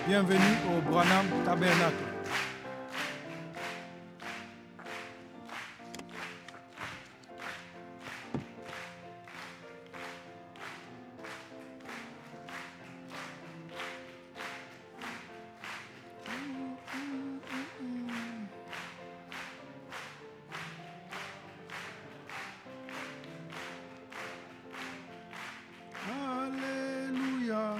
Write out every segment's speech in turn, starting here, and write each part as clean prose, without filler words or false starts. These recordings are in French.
Bienvenue au Branham Tabernacle. Alléluia.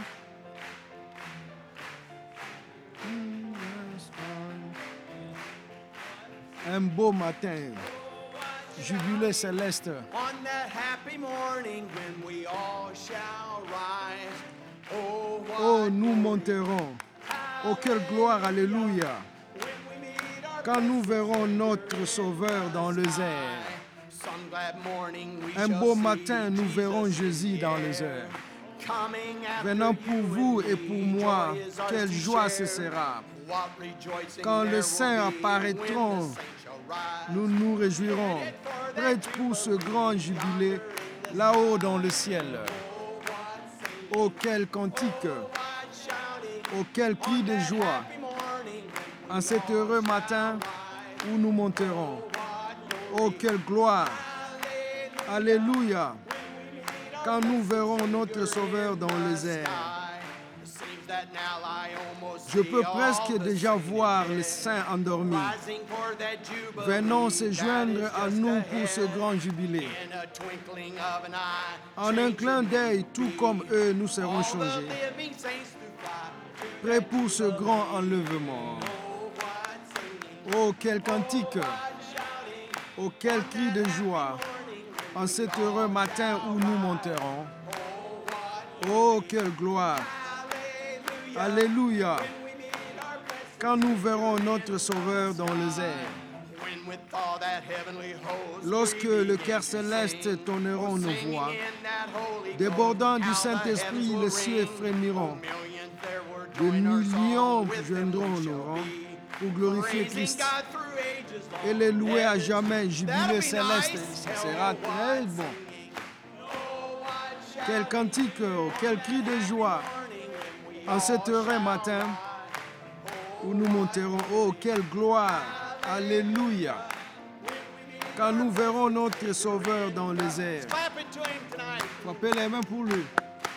Un beau matin, jubilé céleste. On that happy morning when we all shall rise. Oh, Oh, nous monterons. Oh, quelle gloire, alléluia. Quand nous verrons notre Sauveur dans les airs. some glad morning we Un shall beau see matin, nous verrons Jésus dans les airs. Venant pour vous et pour moi, quelle joie ce sera. Quand les saints apparaîtront, nous nous réjouirons, prêts pour ce grand jubilé, là-haut dans le ciel. Oh, quel cantique, oh, quel cri de joie, en cet heureux matin où nous monterons. Oh, quelle gloire, alléluia, quand nous verrons notre Sauveur dans les airs. Je peux presque déjà voir les saints endormis. Venons se joindre à nous pour ce grand jubilé. En un clin d'œil, tout comme eux, nous serons changés. Prêts pour ce grand enlèvement. Oh, quel cantique! Oh, quel cri de joie! En cet heureux matin où nous monterons. Oh, quelle gloire! Alléluia! Quand nous verrons notre Sauveur dans les airs. Lorsque le cœur céleste tonneront nos voix, débordant du Saint-Esprit, les cieux frémiront. Des millions joindront nos rangs pour glorifier Christ et les louer à jamais, jubilé céleste. Ça sera très bon. Quel cantique, quel cri de joie en cet heureux matin où nous monterons. Oh, quelle gloire! Alléluia! Quand nous verrons notre Sauveur dans les airs. Frappez les mains pour lui.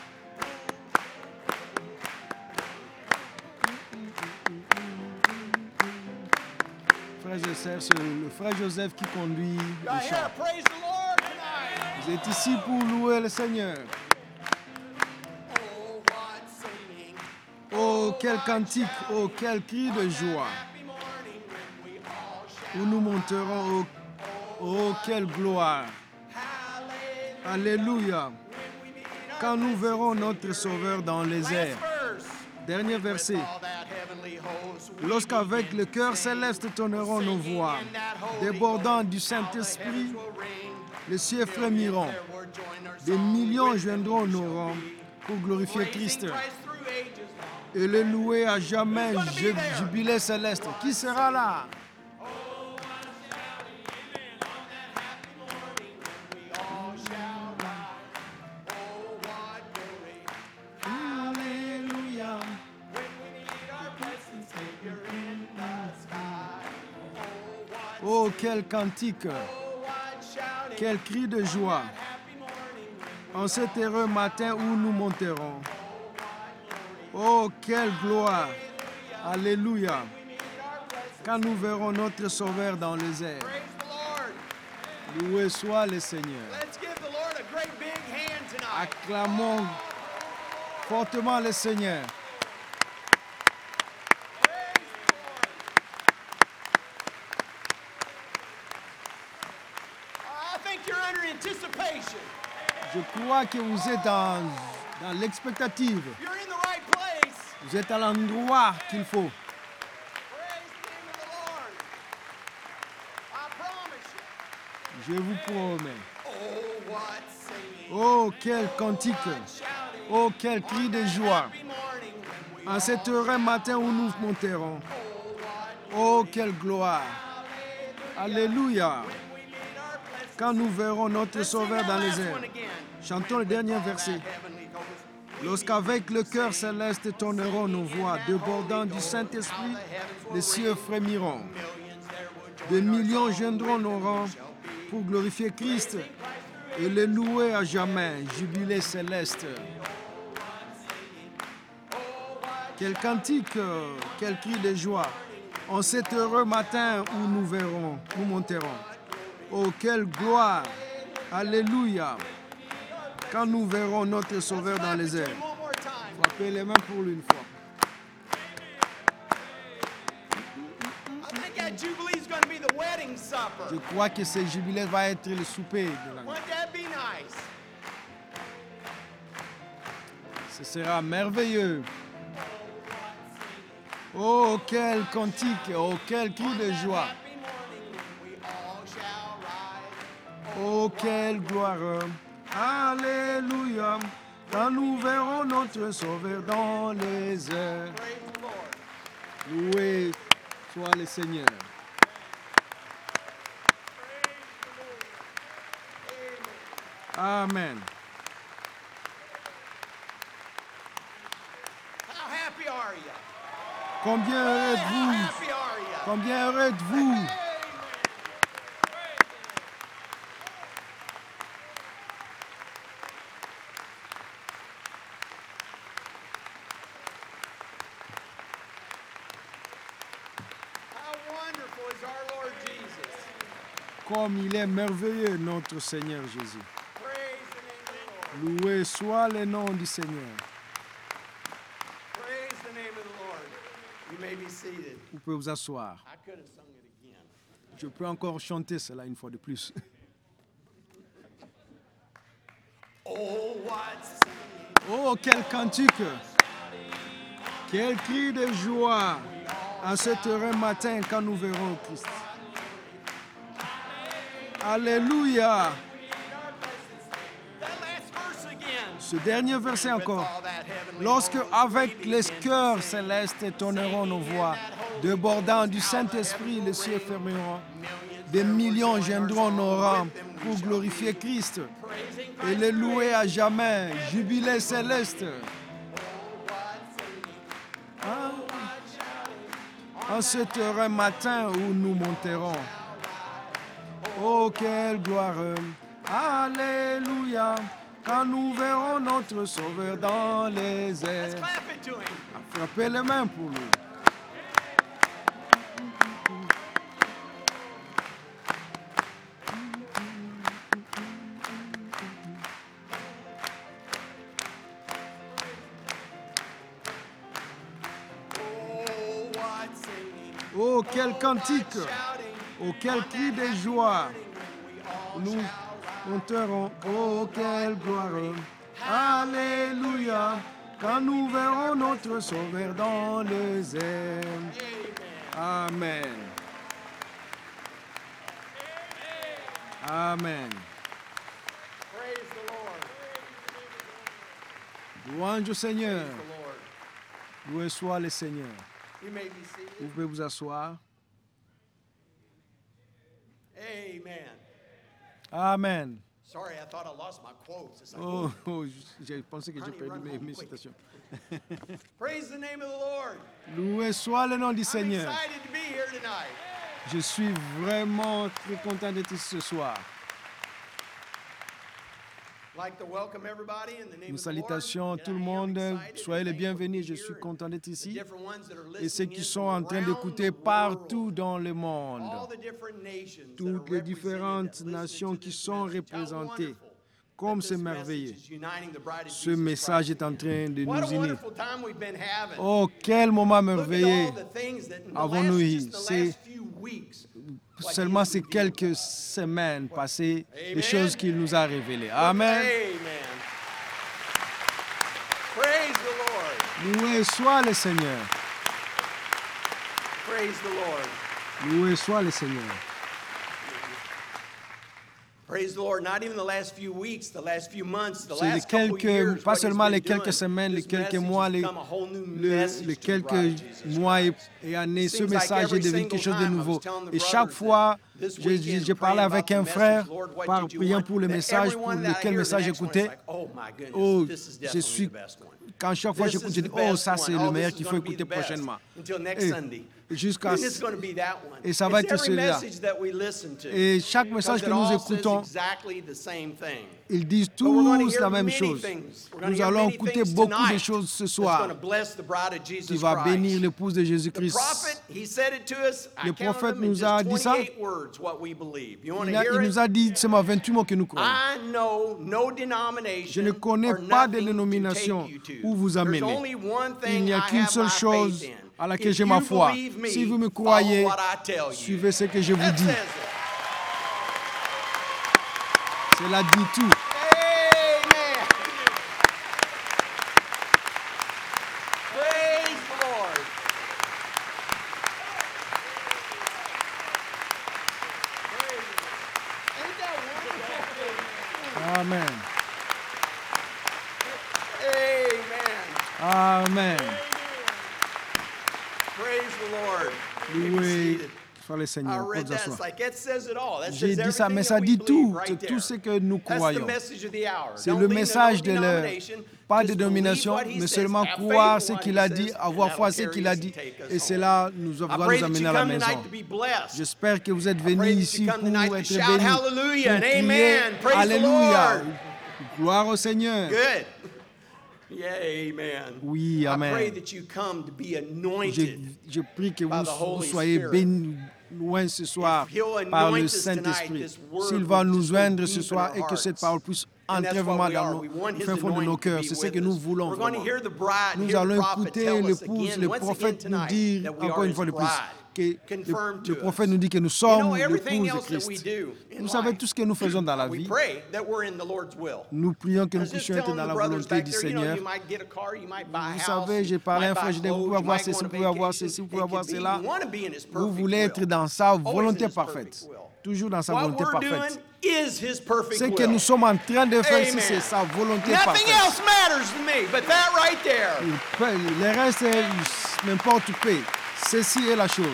Frère Joseph, c'est le frère Joseph qui conduit le chant. Vous êtes ici pour louer le Seigneur. Oh, quel cantique, oh, quel cri de joie. Où nous monterons, oh, quelle gloire. Alléluia. Quand nous verrons notre Sauveur dans les airs. Dernier verset. Lorsqu'avec le cœur céleste tonneront nos voix, débordant du Saint-Esprit, les cieux frémiront. Des millions joindront nos rangs pour glorifier Christ et le louer à jamais, jubilé céleste. Qui sera là? Alléluia. Oh, quel cantique, quel cri de joie en cet heureux matin où nous monterons. Oh, quelle gloire! Alléluia! Quand nous verrons notre Sauveur dans les airs. Loué soit le Seigneur. Acclamons fortement le Seigneur. Je crois que vous êtes dans l'expectative. Vous êtes à l'endroit qu'il faut. Je vous promets. Oh, quel cantique. Oh, quel cri de joie. En cet heureux matin où nous monterons. Oh, quelle gloire. Alléluia. Quand nous verrons notre Sauveur dans les airs. Chantons le dernier verset. Lorsqu'avec le cœur céleste tonneront nos voix, débordant du Saint-Esprit, les cieux frémiront. Des millions joindront nos rangs pour glorifier Christ et le louer à jamais, jubilé céleste. Quel cantique, quel cri de joie en cet heureux matin où nous monterons. Oh, quelle gloire! Alléluia! Quand nous verrons notre Sauveur dans les airs. Frappez les mains pour lui une fois. Je crois que ce jubilé va être le souper de la nuit. Ce sera merveilleux. Oh, quel cantique, oh, quel cri de joie. Oh, quelle gloire. Alléluia. Quand nous verrons notre Sauveur dans les airs. Loué soit le Seigneur. Amen. Combien heureux êtes-vous? Combien heureux êtes-vous? Comme il est merveilleux, notre Seigneur Jésus. Loué soit le nom du Seigneur. Vous pouvez vous asseoir. Je peux encore chanter cela une fois de plus. Oh, quel cantique! Quel cri de joie en cet heureux matin quand nous verrons Christ. Alléluia! Ce dernier verset encore. Lorsque avec les cœurs célestes tonneront nos voix, débordant du Saint-Esprit, les cieux fermeront. Des millions joindront nos rangs pour glorifier Christ et le louer à jamais, jubilé céleste. En cet heureux matin où nous monterons. Oh, quelle gloire! Alléluia! Quand nous verrons notre Sauveur dans les airs. Frappez les mains pour lui. Oh, quel cantique! Oh, quel cri de joie! Nous monterons, oh, quelle gloire! Alléluia! Quand nous verrons notre Sauveur dans les airs. Amen. Amen. Louange au Seigneur. Loué soit le Seigneur. Vous pouvez vous asseoir. Amen. Sorry, I thought I lost my quotes. Oh, j'ai pensé que j'ai perdu mes citations. Praise the name of the Lord. Loué soit le nom du I'm Seigneur. excited to be here tonight. Je suis vraiment très content d'être ici ce soir. Like to welcome everybody in the name Une of the Lord. salutation à tout le And I am monde. excited to Soyez les thank bienvenus. Je you suis here content d'être and the ici. different ones that are Et ceux listening qui in sont en train around d'écouter the partout world. dans le monde. All the different nations that Toutes are les différentes represented that nations listen to qui this sont message. How représentées. wonderful Comme that c'est this merveilleux. message is uniting the bride of Ce Jesus message Christ est en again. train de What a nous unir. wonderful time we've been having. Oh, quel moment Look at merveilleux all the things that in the avons-nous eu. just the C'est last few weeks. seulement ces quelques semaines passées, Amen. les choses qu'il nous a révélées. Amen. Amen. Praise the Lord. Loué soit le Seigneur. Praise the Lord. Loué soit le Seigneur. Praise the Lord. Not even the last few weeks, the last few months, the C'est last couple years. pas seulement les quelques semaines, les quelques mois, les quelques mois et années, ce message est devenu quelque chose de nouveau. Et chaque fois, j'ai parlé avec un frère, priant pour le message, pour lequel message j'écoutais. Oh, quand chaque fois j'écoute, je dis, oh, ça c'est le meilleur qu'il faut écouter prochainement. Et ça va être celui-là. Et chaque message que nous écoutons, ils disent tous la même chose. Nous allons écouter beaucoup de choses ce soir qui va bénir l'épouse de Jésus-Christ. Le prophète nous a dit ça. Il nous a dit seulement 28 mots que nous croyons. Je ne connais pas de dénomination où vous amenez. Il n'y a qu'une seule chose à laquelle j'ai ma foi. Si vous me croyez, suivez ce que je vous dis. Cela dit tout. Amen. Praise the Lord. Ain't that wonderful? Amen. Amen. Amen. Praise the Lord. Loué soit le Seigneur. I read that. It's like it says it all. That J'ai says dit ça, mais everything ça that we dit tout. believe right C'est there. tout ce que nous That's the croyons. message of the hour. C'est Don't le lean to message no de l'heure. denomination. Pas de Just domination, believe what he mais says. seulement Have croire faith ce in what qu'il he a dit, says, avoir and foi that ce will qu'il a carry us dit. and take us Et home. cela nous va I nous pray that amener you à la come maison. tonight to be blessed. J'espère que vous êtes I venus pray that ici you pour come tonight to être shout bénis. hallelujah Pour and crier amen. Praise the Alléluia. Lord. Gloire au Seigneur. Good. Yeah, amen. Oui, I pray amen. that you come to be anointed. Je prie que by the vous Holy soyez Spirit. bénis loin ce soir If he'll par anoint le us tonight, Saint-Esprit. this word S'il will va nous just go joindre deep ce in soir our et que cette hearts. parole puisse And entrer that's what vraiment we dans are. nos We want his fin fond de nos anointing to cœurs. be C'est ce with que nous us. voulons We're going to vraiment. hear the bride, Nous hear the allons prophet écouter tell us l'épouse, again, le once again prophète nous tonight, dire that we encore are une his fois de plus bride. que Confirmed le to prophète us. nous dit que nous You sommes know, everything l'épouse de else that we Christ. do in Vous savez, life, tout ce que nous faisons dans la we vie, pray that we're in the Lord's will. nous prions que I nous was just puissions être telling dans the la brothers volonté back du there, you know, Seigneur. you might get a car, you might buy a Vous house, savez, j'ai you parlé à un might buy frère, je dis, vous clothes, pouvez you avoir might go ceci, on vous a pouvez avoir vacation. ceci, vous It pouvez avoir could be, cela. you want to be in his Vous perfect voulez être will. dans sa Always in volonté his parfaite. perfect will. Toujours dans sa What volonté we're doing parfaite. is his perfect Ce will. que nous sommes en train de faire ici, Amen. c'est sa volonté Nothing parfaite. else matters to me but that right there. Le reste, n'importe quoi. Ceci est la chose.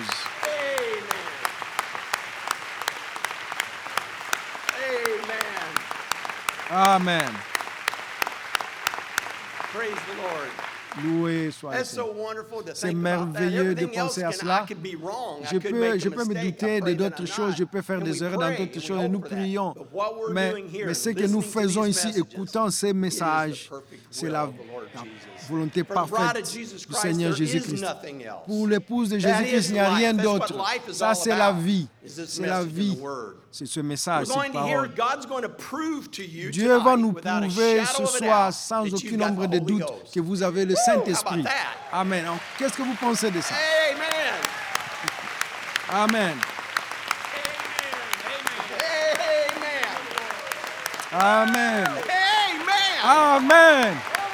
Amen. Amen. Praise the Lord. Loué soit le That's so Seigneur. wonderful to C'est think about that. merveilleux de Everything else penser à can, cela. I could be wrong. Je I could make a peux me mistake. I douter pray de that d'autres I'm choses, not. je peux faire And des we erreurs dans pray d'autres and we choses et nous hope for that. prions. But what we're Mais, doing here, ce que nous listening to faisons these ici, messages, écoutant ces it is the messages, perfect c'est will la of the Lord Jesus. volonté For the bride of parfaite Jesus du Christ, Seigneur there is Jésus-Christ. nothing else. Pour l'épouse de That Jésus-Christ, is il n'y a rien life. That's what d'autre. life is Ça, all c'est la about, vie. is this C'est la message in vie. the Word. C'est ce We're message, going cette to hear, parole. God's going to prove to you Dieu va tonight, nous without a prouver shadow ce of a soir, doubt, sans that aucun you've got nombre the de Holy doutes, Ghost. que vous avez le Woo! How Saint-Esprit. about that? Amen. Alors, qu'est-ce que vous pensez de ça? Amen. Amen. Amen. Amen. Amen. Amen.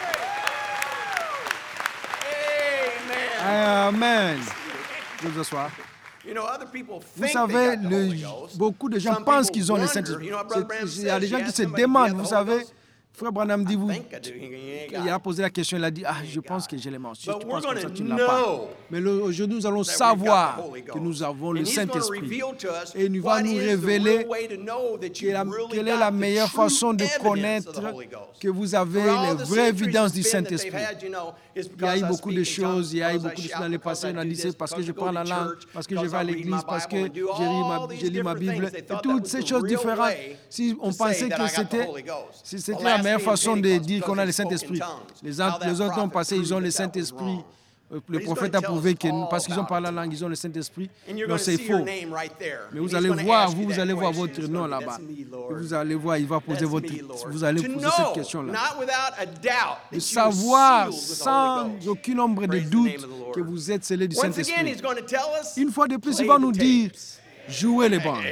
Amen. Amen. Je vous assois. You know, other people Vous think savez, they got the Holy Ghost. beaucoup de gens Some pensent people qu'ils ont le wonder. Saint-Esprit. You know what Brother Branham Il y a des says? gens You qui ask se somebody, "Do you demandent, have vous the Holy savez, Ghost?" Frère Branham dit, I vous, think I do. You il a posé la question, il a dit, je pense que j'ai les mentions. But Tu we're penses comme going ça, to tu ne l'as pas. know Mais aujourd'hui, nous allons that we've got savoir the Holy que Ghost. nous avons le And he's going to Saint-Esprit. reveal to us Et il va what nous is the révéler real way to know that you've really quelle est la got the meilleure true façon de evidence connaître of the Holy Ghost. que vous avez For all les the vraies centuries évidences of du sin that they've Saint-Esprit. had, you know, it's Il y a because eu I beaucoup speak de in choses, il y a eu tongues, beaucoup de because I choses dans le shout, because passé, I on a do dit, c'est this, parce que because je I go parle to la langue, church, parce que je because vais à I read my l'église, parce que Bible and do je all these lis ma different Bible. things. They Et thought that toutes was ces the choses real différentes, way si on to say pensait that que I got the c'était Holy Ghost. si The c'était la last meilleure day in façon de Pentecost, dire qu'on a le because they spoke in Saint-Esprit. tongues, Les how that autres ont prophet passé, ils ont proved le that that was Saint-Esprit. wrong. Le But he's prophète gonna a tell prouvé us que all parce qu'ils ont about parlé it la langue, tonight. ils ont le Saint-Esprit. And you're Non, going to c'est see your faux. name right there. Mais And vous he's allez going to voir, ask you vous that allez voir question. votre It's nom gonna be, là-bas. "That's me, Et Lord. vous allez voir, il va poser That's votre, me, Lord." vous allez To poser cette know, question-là. not without a doubt, De that you are savoir sealed with the Holy sans Ghost. aucun nombre de Praise the doutes name of the Lord. que vous êtes scellés du Once again, Saint-Esprit. he's going to tell us, Une fois de plus, play il va the nous dire, tapes. jouez les bandes.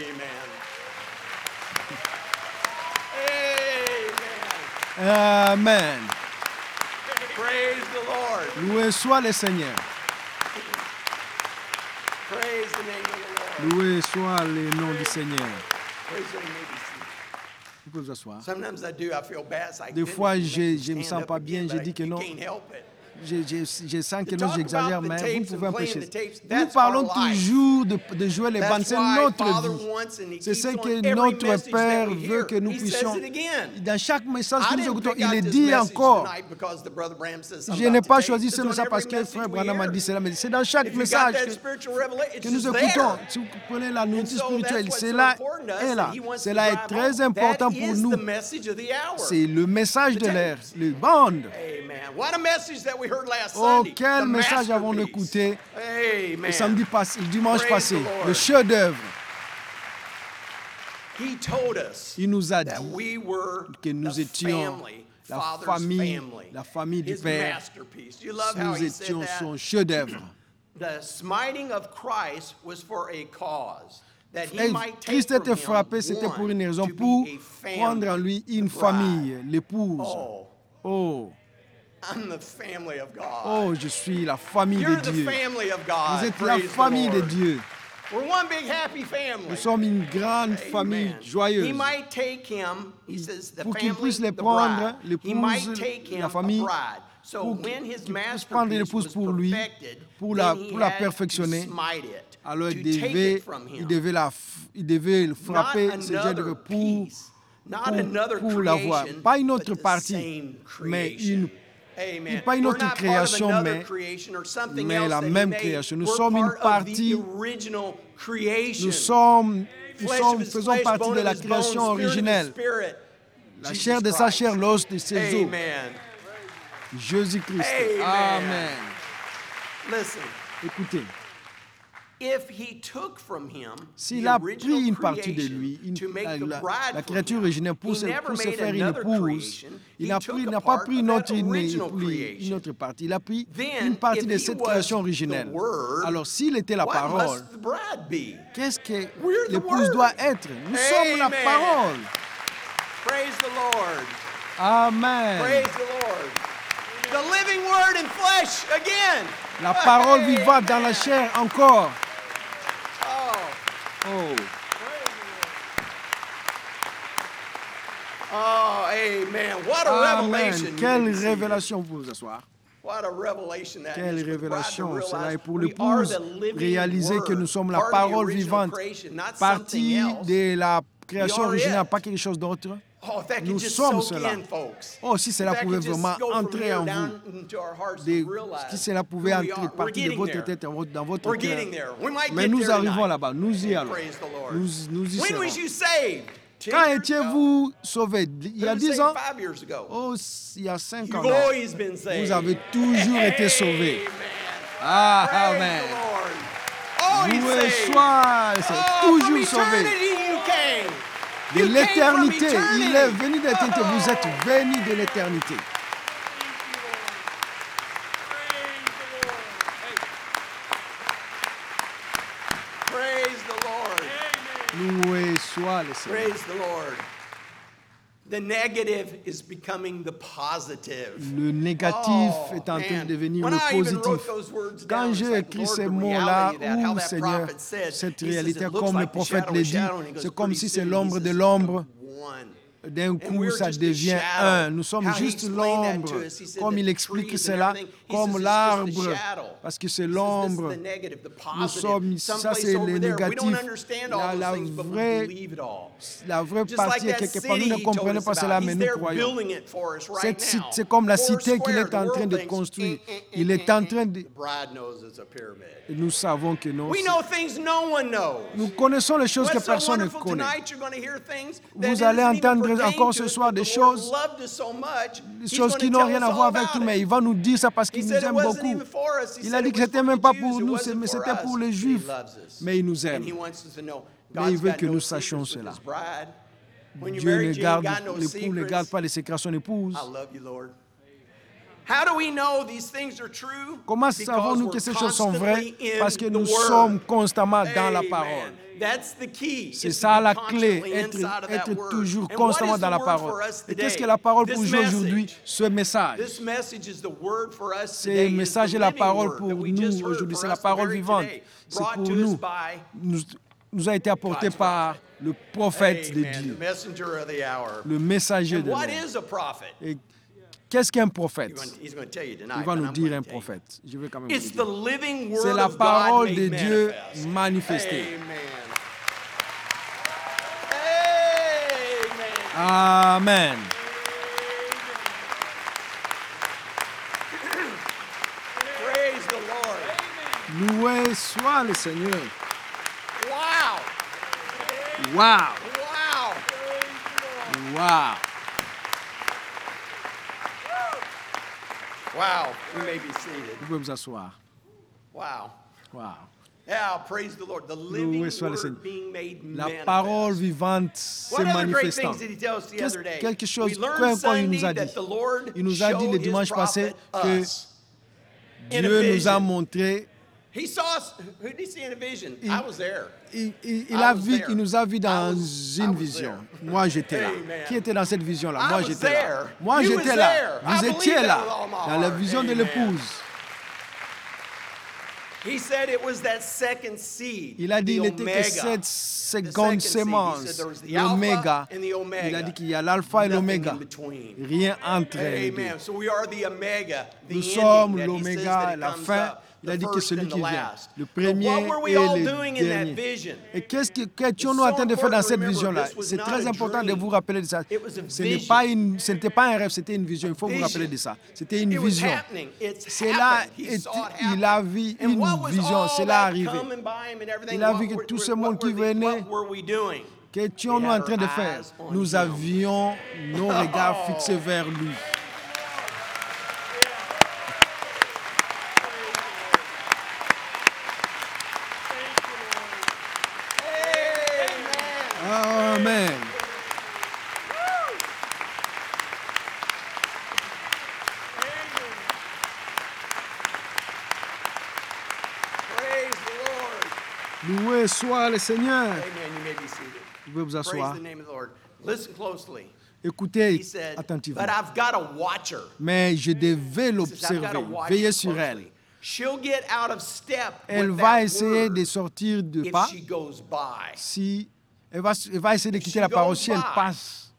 Amen. Amen. Praise the Lord. Loué soit le Seigneur. Praise the name of the Lord. Loué soit le nom du Seigneur. Praise the name of the Lord. Vous pouvez vous asseoir. Sometimes I do. I feel bad. It's like, Des fois, goodness, je it ne makes me you sens stand pas up bien. again, Je but dis que you non. can't help it. Je sens que non, To talk j'exagère, about the mais vous tapes pouvez and playing empêcher. the tapes, Nous that's parlons our life. toujours de jouer les bandes, That's c'est why notre Father vie. wants, and he C'est keeps ce on que every notre message Père that we veut hear. que nous He puissions. says it again. Dans chaque message que I nous didn't écoutons, pick il out est this dit message encore. tonight because the Brother Branham says Je something n'ai about pas the choisi tapes. ce It's on message parce every que message Frère we Branham a hear. dit cela, mais c'est dans chaque If you got message that spiritual revelation, que it's nous just écoutons. there. Si vous prenez la And nourriture so spirituelle, that's what's c'est so là important to us et là. that he wants to Cela est drive très home. important That pour is nous. the message of the hour. C'est le message de The l'ère, tapes. les bandes. Amen. What a message that we heard last Oh, Sunday. quel The message avons-nous masterpiece. écouté Amen. le dimanche Praise passé, the Lord. le chef-d'œuvre. He told us Il nous a that dit we were que nous the étions family, la Father's famille, family, la famille du his Père. masterpiece. You love how Nous he said étions that? son chef-d'œuvre. The smiting of Christ was for a cause. That he Et might take Christ from était him frappé, c'était pour une raison, to be pour a family, prendre en lui une the bride. famille, l'épouse. Oh, Oh, I'm the family of God. oh, je suis la famille You're de the Dieu. family of God. Vous êtes la Praise the famille de Lord. Dieu. We're one big happy family. Nous sommes une grande famille Amen. He joyeuse. might take him, he says, the Pour qu'il family, puisse les the prendre, bride. He might take l'épouse, him la famille, a bride. So pour when his qu'il puisse prendre masterpiece l'épouse was pour lui, perfected, pour la then he pour la had to perfectionner. smite it, Alors to take it from him. il devait le frapper, Not c'est dire another pour, piece, not another pour l'avoir. creation, Pas une but autre the partie, same mais creation. Amen. pas une We're autre not part of création, another creation or something mais else la that he même made. création. Nous We're sommes une part of partie, the original creation. faisons partie de la création originelle. La chair de sa chair, l'os de ses os. Amen. Jésus-Christ. Amen. Amen. Listen, Écoutez, if he took from him s'il the a original pris une partie de creation lui, to make the la bride créature for him, originelle pour he se never made faire une another épouse, creation. il He n'a took a pas part pris of une that autre, original une creation. autre partie, il a pris Then, une partie if de he cette was création the originelle. Word, Alors s'il était la what parole, must the bride be? qu'est-ce que We're the l'épouse Word. doit être? Nous sommes la Amen. parole. Praise the Lord. Amen. Praise the Lord. The living word in flesh again. La parole Hey, vivante dans la chair encore. Oh, Oh, oh, amen. What a Amen. revelation. you Quelle didn't see. révélation pour vous asseoir. What a revelation that Quelle is for the bride to révélation. Cela realize est pour we are l'épouse the living réaliser que word, nous sommes la part of the parole original vivante, creation, not something partie else. de la création We are originale, it. pas quelque chose d'autre. Oh, if that Nous could just sommes soak cela. in, folks. Oh, si cela If that pouvait could just vraiment go from entrer here en vous, down into our hearts si and realize cela pouvait who we entrer are. We're partie de getting votre there. tête, dans votre We're cœur. getting there. We might Mais get nous there arrivons tonight. là-bas, nous y allons. Praise the Lord. Nous y When serons. was you saved? 10 Quand years ago? étiez-vous sauvé? Il y a Who was 10 saved ans? 5 years ago? Oh, il y a 5 ans. You've non. always been saved. Vous avez toujours été sauvés. Amen. Ah, Praise Amen. the Lord. Always Loué saved. soit, c'est Oh, from toujours sauvé. eternity you came. De You came from l'éternité, eternity. il est venu de l'éternité. Vous êtes venu de l'éternité. Praise the Lord. Loué soit le Seigneur. Praise the Lord. The negative is becoming the positive. Le négatif Oh, est en train man. de devenir When le I even wrote positif. those words Quand down, j'ai it's like, écrit Lord, ces the mots-là, reality of that, how où that Seigneur, prophet said, cette he says, réalité, it looks comme le like the prophète shadow le of dit, shadow, and he goes, c'est comme pretty si c'est soon, he l'ombre says, de it's l'ombre. become one. D'un And coup, we're ça just a devient shadow. un. Nous sommes How he juste explained that l'ombre. to us, he said Comme that il the explique trees and cela, everything, he comme says it's just l'arbre. the shadow. Parce que c'est He says, l'ombre. this is the negative, the Nous positive. sommes, ça Someplace c'est over le there, we don't négatif. understand all La those things, but we vraie, believe it all. la vraie Just like partie est that quelque part. Nous city ne he told comprenons us pas cela, about. mais He's nous there croyons. building it for us right now. C'est comme la Four cité qu'il square, est en the train world de thinks, construire. Il est en train de... The bride knows it's a pyramid. Nous savons que non. We know things no one knows. Nous connaissons les choses que What's so personne ne wonderful connaît. tonight, you're going to hear things Vous that allez doesn't even entendre pertain encore to ce us, soir but des the Lord choses, loved us so much, des He's choses going qui to n'ont tell rien us à voir all avec about nous, mais it. il va nous dire ça parce He qu'il nous said it aime wasn't beaucoup. even for us. He Il said a dit it que was c'était for même the pas Jews. pour It nous, wasn't mais for c'était us. pour les He Juifs. loves us. Mais il nous And aime. He wants us to know Mais il God's veut got que no nous secrets sachions with cela. His bride. When you Dieu marry ne Jane, garde, God no l'époux ne garde secrets. pas les secrets à son épouse. I love you, Lord. How do we know these things are true? Comment Because savons-nous we're que ces choses sont vraies? constantly in Parce que the nous Word. sommes constamment dans la Amen. parole. That's the key. C'est is to ça be la clé, constantly être inside of that word. toujours And constamment what is dans the la word parole. for us Et qu'est-ce today? que la parole This pour nous aujourd'hui? message. Ce message. This message is the word for us C'est today. le message It's the et la living parole word pour that we nous just heard aujourd'hui. for C'est la us the parole very vivante. today, C'est brought pour to us nous. by Nous a été apporté God's par le prophète de Amen. Dieu, The messenger of the hour. le messager And de what l'heure. is a prophet? Et qu'est-ce qu'un prophète? He's going to tell you tonight. Il va but nous I'm dire going un to tell you. prophète. Je vais quand même vous It's le the dire. living C'est word la of God parole made de Dieu manifest. manifestée. Amen. Amen. Praise the Lord. Loué soit le Seigneur. Wow. Wow. Wow. Wow. Wow. You may be seated. Vous pouvez vous asseoir. Wow. Wow. Yeah, praise the Lord. The living Loué soit le Seigneur. word being made La manifest. parole vivante se What other great manifestant. things did he tell us the other day? Quelque chose, We learned quoi il nous a Sunday dit? that the Lord Il nous a dit le showed dimanche his passé prophet que us in a Dieu nous a vision. montré, He saw us. Who did he see in a vision? I was there. il nous a vu dans une vision. Moi, j'étais là. Amen. Qui était dans cette vision-là? Moi, I was j'étais là. there. Moi, You j'étais was là. there. Vous I étiez believe là, that with all my dans la heart. vision de Amen. l'épouse. He said it was that second seed. Il a dit the il était que omega. cette The seconde second seed. He sémence, said there was the l'oméga. alpha and the omega. Il a dit qu'il y a l'alpha et Nothing l'oméga. in between. Rien entre les deux. Amen. So we are the omega, the Nous ending sommes that he says l'oméga, that it la comes fin. up, Il a the dit que first celui and the qui vient, last. le But premier what were we et all le doing in that dernier. vision? Et qu'est-ce que étions-nous en train de faire dans cette vision-là? C'est très important de vous rappeler de ça. Ce n'était pas un rêve, c'était une vision. Il faut vous rappeler de ça. C'était une vision. Cela, il a vu une vision. Cela arrivé. Il a vu que tout ce monde qui venait, qu'étions-nous en train de faire? Nous avions nos regards fixés vers lui. Amen. Praise the Lord. Loué soit le Seigneur. Amen. You may be seated. Vous pouvez vous Praise asseoir. the name of the Lord. Listen closely. Écoutez He said, attentivement. but I've got a watcher. Mais je devais He says, I've got to l'observer, watch veiller her sur elle. closely. She'll get out of step Elle with va that essayer word de sortir de if pas. she goes by. Si elle va essayer de If quitter she la parole goes si elle by. passe.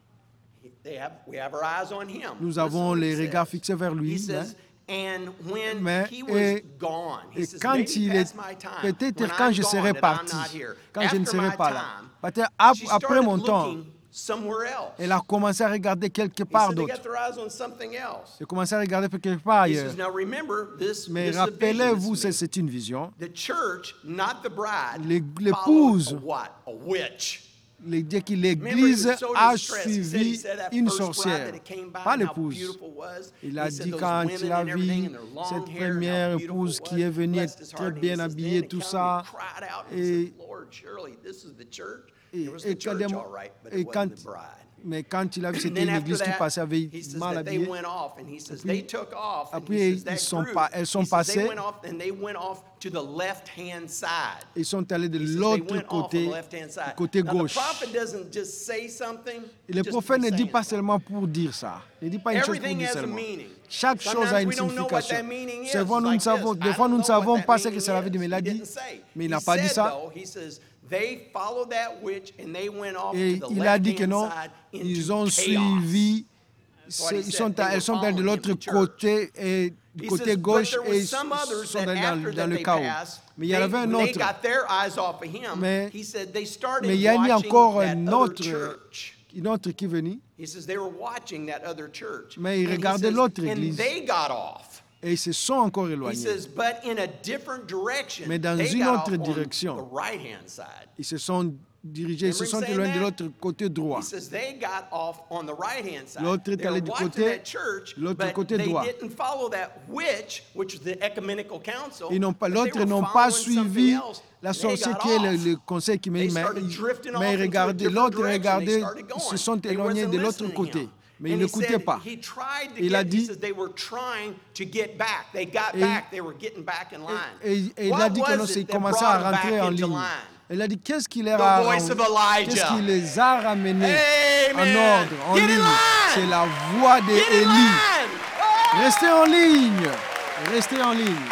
We have our eyes on him. Nous Listen avons what les he regards says. fixés vers lui. He says, and when Mais, he was gone, he et says, quand maybe il est, past my time, peut-être when quand I'm je gone, serai that I'm parti, not here. quand je ne After serai my pas là. time, Peut-être she après started mon temps, looking somewhere else. elle a commencé à regarder quelque He part said they d'autre. got their eyes on something else. Elle a commencé à regarder quelque part He ailleurs. says, now remember, this Mais is a vision. rappelez-vous, This is me. c'est une vision. The church, not the bride, L'épouse, followed a what? A witch. Dès que Remember, he l'Église was so a distressed. He suivi said that une first bride sorcière, that it came by pas and how l'épouse. beautiful it was. Il a He said dit those quand women il a and everything vu and their long cette hair and how première beautiful épouse it qui was, est venue blessed his très heart. And bien he says, habillée, then tout he ça. cried out and he Et, said, Lord, surely this is the church. et, It was et the church, all right, but it wasn't the bride. mais quand il a vu, And c'était then une after église qui that, passait avec he says mal that they habillée. went off, and he says Puis- they took off, and Après, he says ils that sont group, elles sont he says they passées. went off, and they went off to the left-hand side. Ils sont allés de He says they l'autre went off on côté, the left-hand du side. côté Now, the gauche. prophet doesn't just say something. Et le just prophète by ne dit saying pas something. seulement pour dire ça. Il ne dit pas une chose pour Everything dire has a seulement. meaning. Chaque chose Sometimes a une we don't know what that signification. meaning is. Souvent, It's nous ne like savons, this. des I fois, don't nous ne know what savons that pas ce que meaning cela veut is. dire, mais il a He dit, didn't say. mais il He n'a pas dit said, ça. though, he says, they followed that witch and they went off Et to the il a dit que left-hand non, side ils into ont chaos. suivi, what he elles said. They were sont allées de following l'autre him to côté, et du He côté says, gauche, but there et was some others sont that allés after dans that le they chaos. passed, Mais il y en avait un when they autre. got their eyes off of him, Mais- he said they started Mais il y a watching encore that un other autre, church. une autre qui est venue, He says they were watching that other church. Mais ils And he regardaient says, l'autre and église. they got off. et ils se sont encore He éloignés. says, but in a different direction. Mais dans they une got autre off on direction. the right-hand side. Ils se sont dirigés, ils se sont Remember him éloignés de saying l'autre côté droit. He says they got off on the right-hand side. L'autre est They were allé du watching côté- that church, l'autre but côté they droit. didn't follow that witch, which was the ecumenical council. Ils n'ont pas, but they l'autre were n'ont pas following something suivi else. la They sorcière got qui est off. le conseil qui They met, started drifting off mais into a regardez, different l'autre direction. They regardait, started going. se sont They éloignés wasn't de l'autre listening côté. him. Mais ils And he n'écoutaient said pas. he tried to Il a get, he dit- says they were trying to get back. They got Et- back. They were getting back in line. Et il a What dit que non, was c'est it that commençait à brought them rentrer back en into ligne. line? Il a dit qu'est-ce qui les The a, voice of Elijah. qu'est-ce qui les a ramenés Amen. en ordre, en Get in ligne. line. C'est la voix Get in d'Élie. line. Oh! Restez en ligne. Restez en ligne.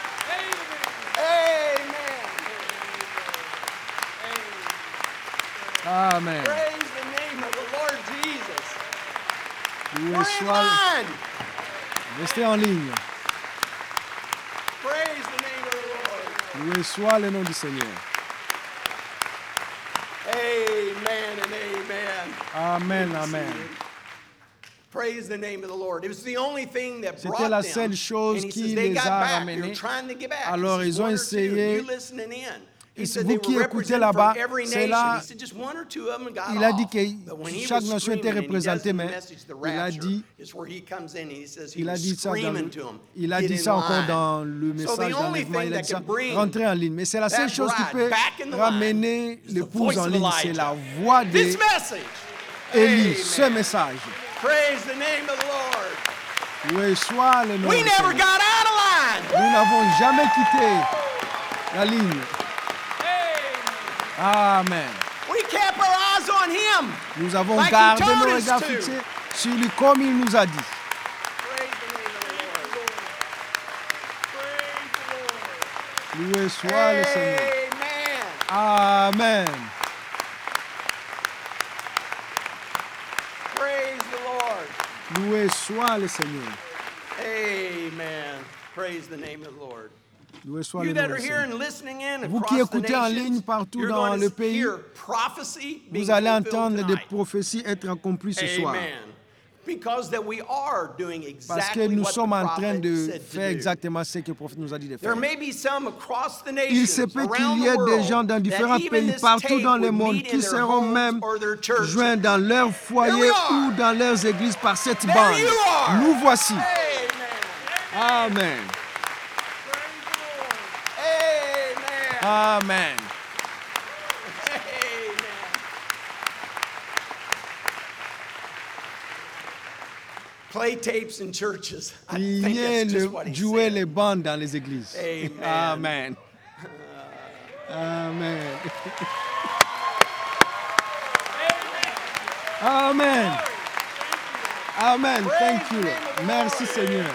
Amen. Amen. Praise the name of the Lord Jesus. Loué We're in soit, line. restez en ligne. Praise the name of the Lord. Loué soit le nom du Seigneur. Amen and amen. Amen, amen. Praise the name of the Lord. It was the only thing that brought C'était la them. seule chose And he qui says, they les got a back. ramenés. They're trying to get back. Alors, He says, ils ont one or two, essayé. you listening in. He Et said vous they qui were écoutez represented là-bas, from every c'est nation. là, He said just one or two of them got il a dit off. But when que he chaque was nation était screaming, and he does représentée, in the mais message, the il a rapture, dit, is where he comes in and he says he il a was dit ça, screaming to them, il a get dit in ça encore line. dans le So the message only d'enlèvement. thing Il a that dit ça, can bring rentrer en ligne. Mais c'est la seule that chose qui bride peut back in the ramener line is the l'épouse voice en of ligne. C'est Elijah. la voix This d'Élie, message. ce Amen. message. Praise the name of the Lord. Loué soit le nom We du never Seigneur. got out of line. Nous n'avons jamais quitté la ligne. Amen. We kept our eyes on him. Nous avons Like he gardé told nos us regards to. fixés sur lui comme il nous a dit. Praise the name of the Lord. Loué soit le Seigneur. Amen. Amen. Praise the Lord. Loué soit le Seigneur. Amen. Praise the name of the Lord. Loué soit You le nom that are du here Seigneur. and listening in Vous qui across the écoutez en nations, ligne partout you're dans going le to pays, hear prophecy being Vous allez fulfilled entendre des tonight. prophéties être accomplies ce soir. Amen. Because that we are doing Parce que exactly nous what the sommes en train prophet de said to faire do. exactement ce que le prophète nous a dit de There faire. may be some across the Il se nations, peut around qu'il y the ait des world, gens dans différents that even pays, this partout tape dans le would monde, meet in qui their seront homes même or their churches. joints dans leur foyer There we are. ou dans leurs églises par cette There bande. you are. Nous voici. Amen. Amen. Amen. Amen. Amen. Play tapes in churches. I think Priez, that's just what he jouez said. les bandes dans les églises. Amen. Amen. Amen. Amen. Amen. Thank you. Merci Seigneur.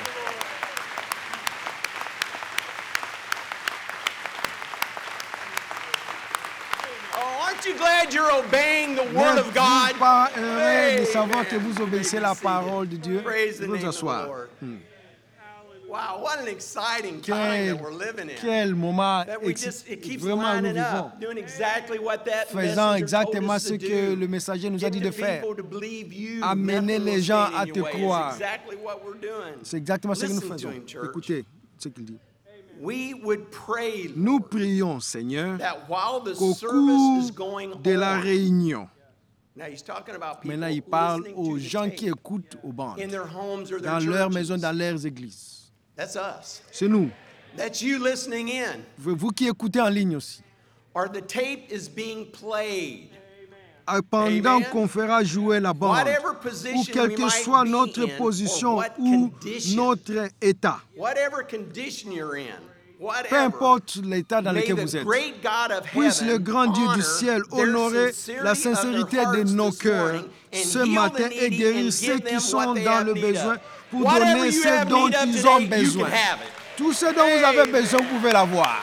Oh, aren't you glad you're obeying the word of N'êtes-vous God? pas heureux de savoir Amen. que vous obéissez la parole de Dieu? Praise the Vous name of the asseoir. Lord. Wow, what an exciting time that we're living in. Quel moment That we just, it keeps vraiment nous lining vivons, up, doing exactly what that faisant messenger told exactement us ce to que do. le messager nous a dit Get de the faire. people to believe you, Amener nothing les will gens stand à in te your way. croire. It's exactly what we're doing. C'est exactement ce que nous Listen to faisons. him, church. Écoutez ce qu'il dit. We would pray, Nous Lord, prions, Seigneur, that while the qu'au service is cours going de la on, réunion, now he's talking about people maintenant il parle listening aux to the gens qui tape écoutent aux bandes, in their homes or their dans leurs churches. maisons, dans leurs églises. That's us. C'est nous. That's you listening in. Vous qui écoutez en ligne aussi. Or the tape is being played. Pendant Amen. qu'on fera jouer la bande, Whatever ou position quelle we que might soit be notre in, or position what ou condition, notre état, whatever condition you're in, peu whatever, importe l'état dans may lequel the vous êtes, great God of puisse le heaven grand Dieu honor du ciel their honorer la sincerity of sincérité their de hearts nos this cœurs morning and ce heal the matin et needy guérir and ceux give qui them sont what they dans have le need besoin of. pour Whatever donner you ce have dont need of ils ont today, you besoin. can have it. Tout ce dont vous avez Amen. besoin, vous pouvez l'avoir.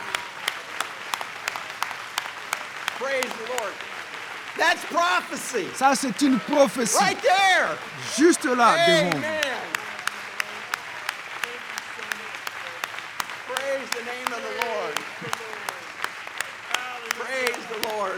Praise the Lord. That's prophecy. Ça, c'est une prophétie. Right there. Juste là, devant vous. Amen. Praise the name of the Lord. Praise the Lord.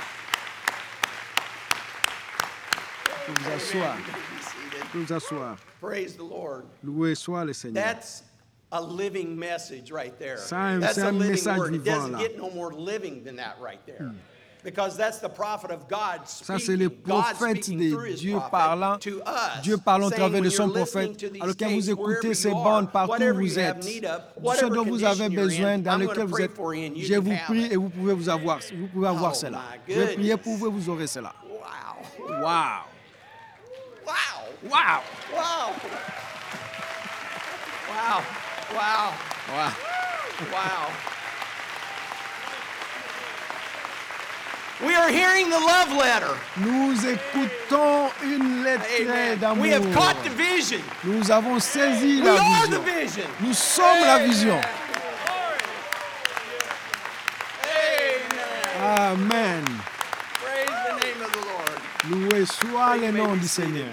Vous pouvez vous asseoir. Amen. You may be seated. Vous pouvez vous asseoir. Praise the Lord. Loué soit le Seigneur. That's a living message right there. Ça, That's c'est a un living message word. It vivant, doesn't là. get no more living than that right there. Because that's the prophet of God Ça, c'est le speaking. God prophète speaking de through his Dieu prophet parlant, to us, Dieu parlant au saying, travers de when son you're listening prophète. to these Alors quand vous tapes, wherever écoutez ces you are, bandes partout où whatever vous you have êtes, need of, tout ce whatever dont vous avez condition you're besoin, in, dans I'm lequel gonna vous pray êtes, for you and you je can vous have prie it. et vous pouvez vous avoir Oh, cela. my Je vais prier goodness. pour vous et vous aurez cela. Wow. Wow! Wow. Wow! Wow. Wow. Wow. Wow! Wow. We are hearing the love letter. Nous écoutons une lettre Amen. d'amour. We have caught the vision. Nous avons saisi We la are the vision. vision. Nous sommes la vision. Amen. Amen. Praise the name Loué soit le nom du Seigneur.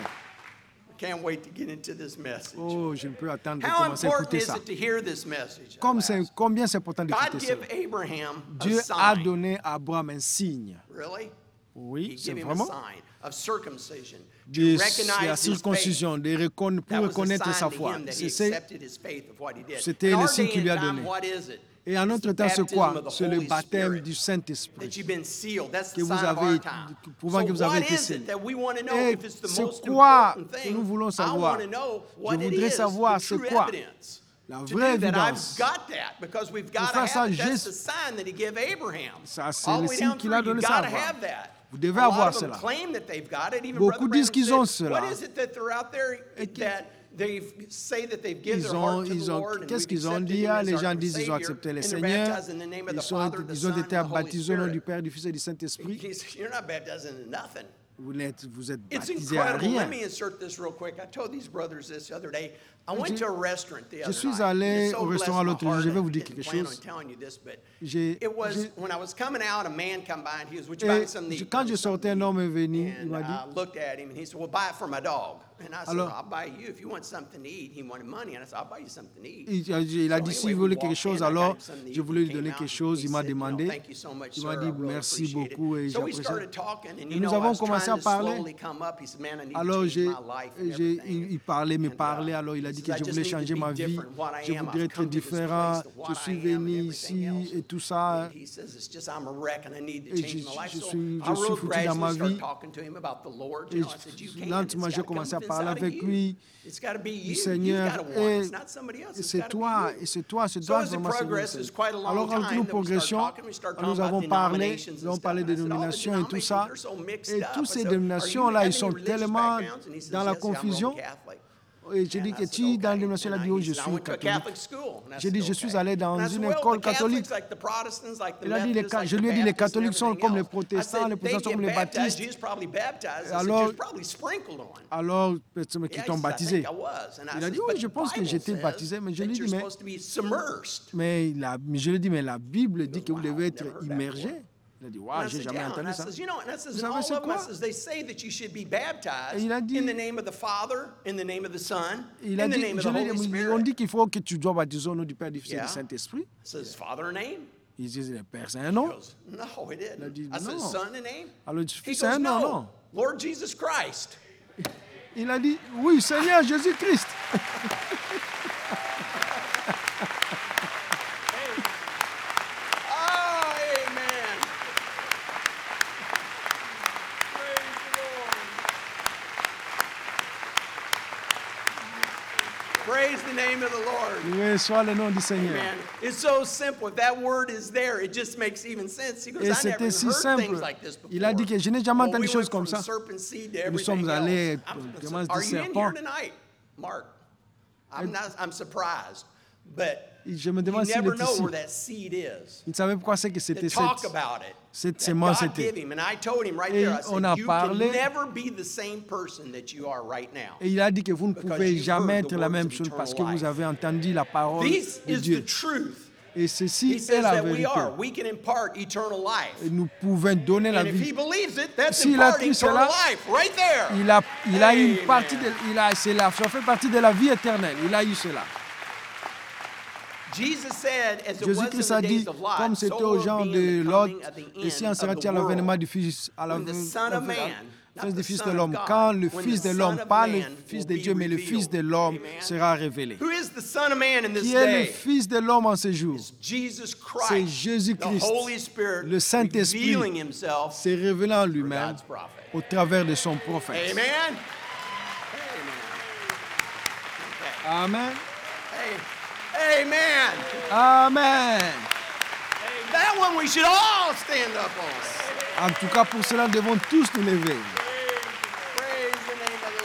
Can't wait to get into this message. Oh, je ne peux attendre de How commencer à important écouter is ça. it to hear this message? Combien c'est important God d'écouter ça. gave Abraham Dieu a a sign. donné à Abraham un signe. Really? Oui, He c'est gave him vraiment a sign of circumcision to de la recognize his faith. circoncision, pour That was a reconnaître sign sa to foi. him that he C'est- accepted his faith of what he did. C'était In le our signe day qu'il lui a and time, donné. what is it? Et en It's notre the temps, c'est baptism quoi? of the C'est le Holy baptême Spirit. du That Saint-Esprit. you've been sealed. That's Que the vous sign of avez- our time. prouvant que vous So avez what été is scellés. it that we want to know Et if it's the c'est most quoi important que thing? nous voulons I savoir? want to know Je what it voudrais is, savoir the c'est true quoi? evidence. La To vraie do that, I've évidence. got that because we've got to faire ça, have it. That's juste- the sign that he gave Abraham. Ça, c'est All the le way signe down qu'il a through, donné you've ça got à to Abraham. have that. Vous devez A lot avoir of them cela. claim that they've got it. Even Beaucoup Brother disent qu'ils Branham ont said, cela. what is it that they're out there that they say that they've given their heart to the Lord and Qu'est-ce we've qu'ils ont accepted dit? him Ah, as les our gens disent qu'ils ont Savior, accepté le and they're Seigneur. baptized in the name of the Ils Father, the ont Son, and été the Holy baptisés au nom du Spirit. Père, du Fils et du Saint-Esprit. He said, you're not baptized into nothing. Vous êtes It's baptisés à incredible. rien. Let me insert this real quick. I told these brothers this the other day. I went to a restaurant the other Je suis night. allé It so au restaurant blessed my l'autre jour. heart. Je vais I vous dire didn't quelque plan on chose. telling you this, but J'ai- it was j'ai- when I was coming out, a man come by and he was, would you buy me something to eat? Quand je sortais, un homme est venu, il And m'a dit, I looked at him and he said, well, buy it for my dog. And I said, Alors- well, I'll buy you if you want something to eat. He wanted money. And I said, I'll buy you something to eat. il a dit So s'il anyway, voulait we quelque walked chose, in, I got alors him something to je eat. voulais lui He donner came quelque out chose. and Il he m'a said, demandé. thank you so much, Il m'a sir. dit I really merci appreciate it. beaucoup et So we j'apprécie. started talking and Et you nous know, I avons was commencé trying à to parler. slowly come up. He said, man, I need Alors, to change my life and everything. il parlait, me And, parlait. Alors, il a dit he que said, je I just voulais need to changer be ma vie. different, what I Je am. voudrais I've être come to this différent. place, to what Je suis I am and venu everything ici else. et tout ça. And he says, it's just I'm a wreck and I need to Et change my life. je So suis I real foutu dans ma gradually started vie. talking to him about the Lord. Et You know, I said, you can. lentement, It's j'ai got to come commencé à from parler inside of avec you. lui. It's got to be Du you. You've Seigneur. got to want it. It's not somebody else. Et It's c'est got to toi, be you. et c'est toi, c'est So toi as it vraiment, Seigneur. progresses, quite a long Alors, quand nous time that we start progressions, talking, we start nous talking avons about parlé, denominations nous and avons stuff. parlé And des I said, all the dénominations et tout ça. denominations, they're so mixed Et up. toutes I ces said, dénominations-là, are ils you sont any religious tellement backgrounds? And he says, dans la yes, I'm Roman confusion. Catholic. Et j'ai dit And que I said, tu, dans okay. l'énomination, il a And dit, he oh, je said, I suis went to a catholique. Catholic school. And I J'ai said, dit, je suis okay. allé dans And I said, une well, école the Catholics, catholique. like the Protestants, like the Il a dit, Methodists, like je the lui ai dit, les Baptists and catholiques sont everything comme les else. I protestants, said, les they protestants sont comme get les baptized. baptistes. Jesus probably baptized. I said, Alors- Jesus probably sprinkled on. Alors, personnes qui Yeah, he t'ont says, I baptisé. think I was. And I Il a says, dit, oui, but je the pense que Bible j'étais says baptisé, mais je that lui ai you're dit, mais, supposed to be submersed. je lui ai dit, mais la Bible dit que vous Wow, devez être never heard that immergé. before. Il a dit, And waouh, I j'ai said, jamais yeah. And I entendu ça. says, you know, and I says, Vous and savez, all c'est of them, I quoi? says, they say that you should be Et baptized il a dit- in the name of the Father, in the name of the Son, Il a in the dit, name of the Holy on Spirit. dit qu'il faut que tu dois baptiser au nom du Père, du Fils et Yeah. du Saint-Esprit. I says, Father a name? Ils disent, le Père, c'est un He nom. goes, no, it Il a dit, isn't. I said, non. Son a name? Alors, le He Fils, c'est goes, un nom, no, non. Lord Jesus Christ. Il a dit, oui, Seigneur Jésus-Christ. Oh, amen. Praise the name of the Lord. Loué soit le nom du Seigneur. Man, it's so simple. If that word is there, it just makes even sense. He goes, Et I never c'était si heard simple. things like this before. Il a dit que je n'ai jamais Well, entendu we des choses went comme from ça. serpent seed to Nous everything sommes allés, else. comment Are dit you in serpent? here tonight, Mark? I'm surprised, but Je me you demande s'il never est know ici. where that seed is. Il ne savait pas ce que c'était To talk cette. about it. cette That sémence God était. gave him, and I told him right Et there. I on said, a you parlé. can never be the same person that you are right now. Et il a dit que vous ne Because pouvez you've jamais heard être the la words même of chose parce que eternal vous life. avez entendu la parole This de is the Dieu. truth. Et ceci He est says la that we vérité. are. We can impart eternal life. Et nous pouvons donner la And if he vie. believes it, that's S'il a imparting cru cela, eternal life right there. Il a une Amen. partie de, ça fait partie de la vie éternelle. Il a eu cela. Jesus said, as it was in Jésus-Christ a the dit, days of Lot, comme so c'était aux will gens be in de the Lot, coming of the et si end en of sera-t-il the à l'avènement world. du Fils, When the Son of Man, not Fils du the Fils Son de of l'homme, God, quand le when Fils the de Son l'homme, of pas le Man Fils will de be Dieu, mais le Fils de revealed. l'homme Amen. sera révélé. Who is the Son of Man in this Qui est le day? Fils de l'homme en ce jour? Jesus C'est Christ, Jésus-Christ. the Holy Spirit, Le Saint-Esprit revealing himself s'est révélé en through lui-même God's prophet. au travers de son prophète. Amen. Amen. Hey, amen. Amen. That one we should all stand up on. En tout cas, pour cela, nous devons tous nous lever. Praise the name of the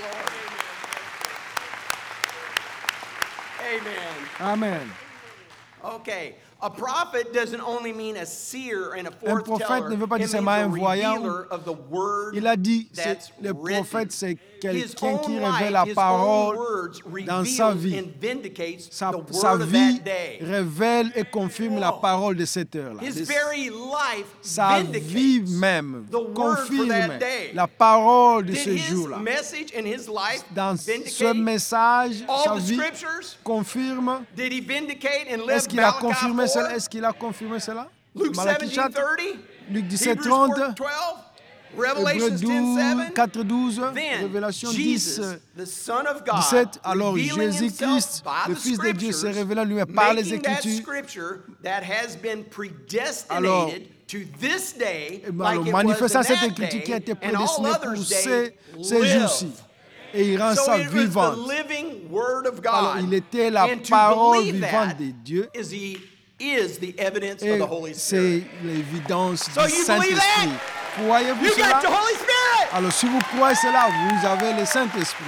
Lord. Amen. Amen. Okay. A prophet doesn't only mean a seer and a Un prophète foreteller. ne veut pas dire It seulement means un a voyant. revealer of the word Il a dit, that's le prophète, c'est His quelqu'un qui own révèle life, la his own parole words dans sa reveals vie. and vindicates Sa the sa word of vie that day. révèle et confirme la Whoa. parole de cette heure-là. His very life Sa vie vindicates même the word for confirme that day. la parole de Did ce his jour-là. message and his life Dans ce vindicate message, all sa the vie scriptures? confirme. Did he vindicate and Est-ce live qu'il a Malachi confirmé 4? cela? Est-ce qu'il a confirmé cela? Luke Malachie 4, 17:30, Luc Hebrews 17:30, 4:12, Hébreux Revelations 12, 10:7. 4:12, Then Révélation 10, Jesus, the Son of God, 17. Alors revealing Jésus-Christ, himself by le the Fils de Dieu, s'est scriptures, révélé lui par les making that Écritures. scripture that has been Alors, predestinated to this day, alors, like it was in manifestant cette that écriture qui a day, été and all prédestinée pour others ces day jours-ci. live. Et il rend So ça it was the vivante. living word of Alors, God. il était la And to parole believe vivante that de Dieu. is the evidence of Et the Holy c'est Spirit. l'évidence So du you believe Saint-Esprit. that? Croyez-vous You cela? got the Holy Spirit! Alors, si vous croyez cela, vous avez le Saint-Esprit.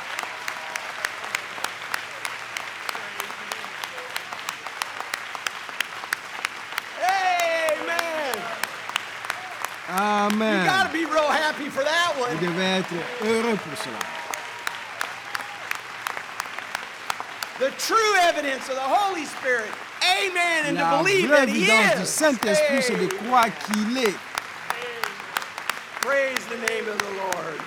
Amen! You Amen. got to be real happy for that Vous one. devez être heureux pour cela. The true evidence of the Holy Spirit. Amen. And to La believe vraie that He évidence du is. Saint-Esprit, c'est de Hey, croire qu'il est. praise the name of the Lord.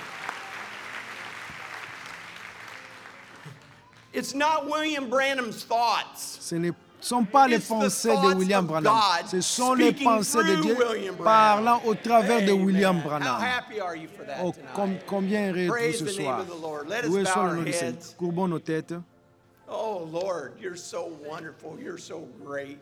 It's not William Branham's thoughts. Ce ne sont pas les It's the pensées de thoughts William of Branham. God Ce sont les speaking pensées de through Dieu William Branham. parlant au travers de Amen. William How Branham. happy are you for that Oh, tonight? combien heureux êtes-vous Praise ce the name soir? of the Lord. Let us Loué bow soit our le nom du Seigneur. heads. Courbons nos têtes. Oh Lord, you're so wonderful. You're so great.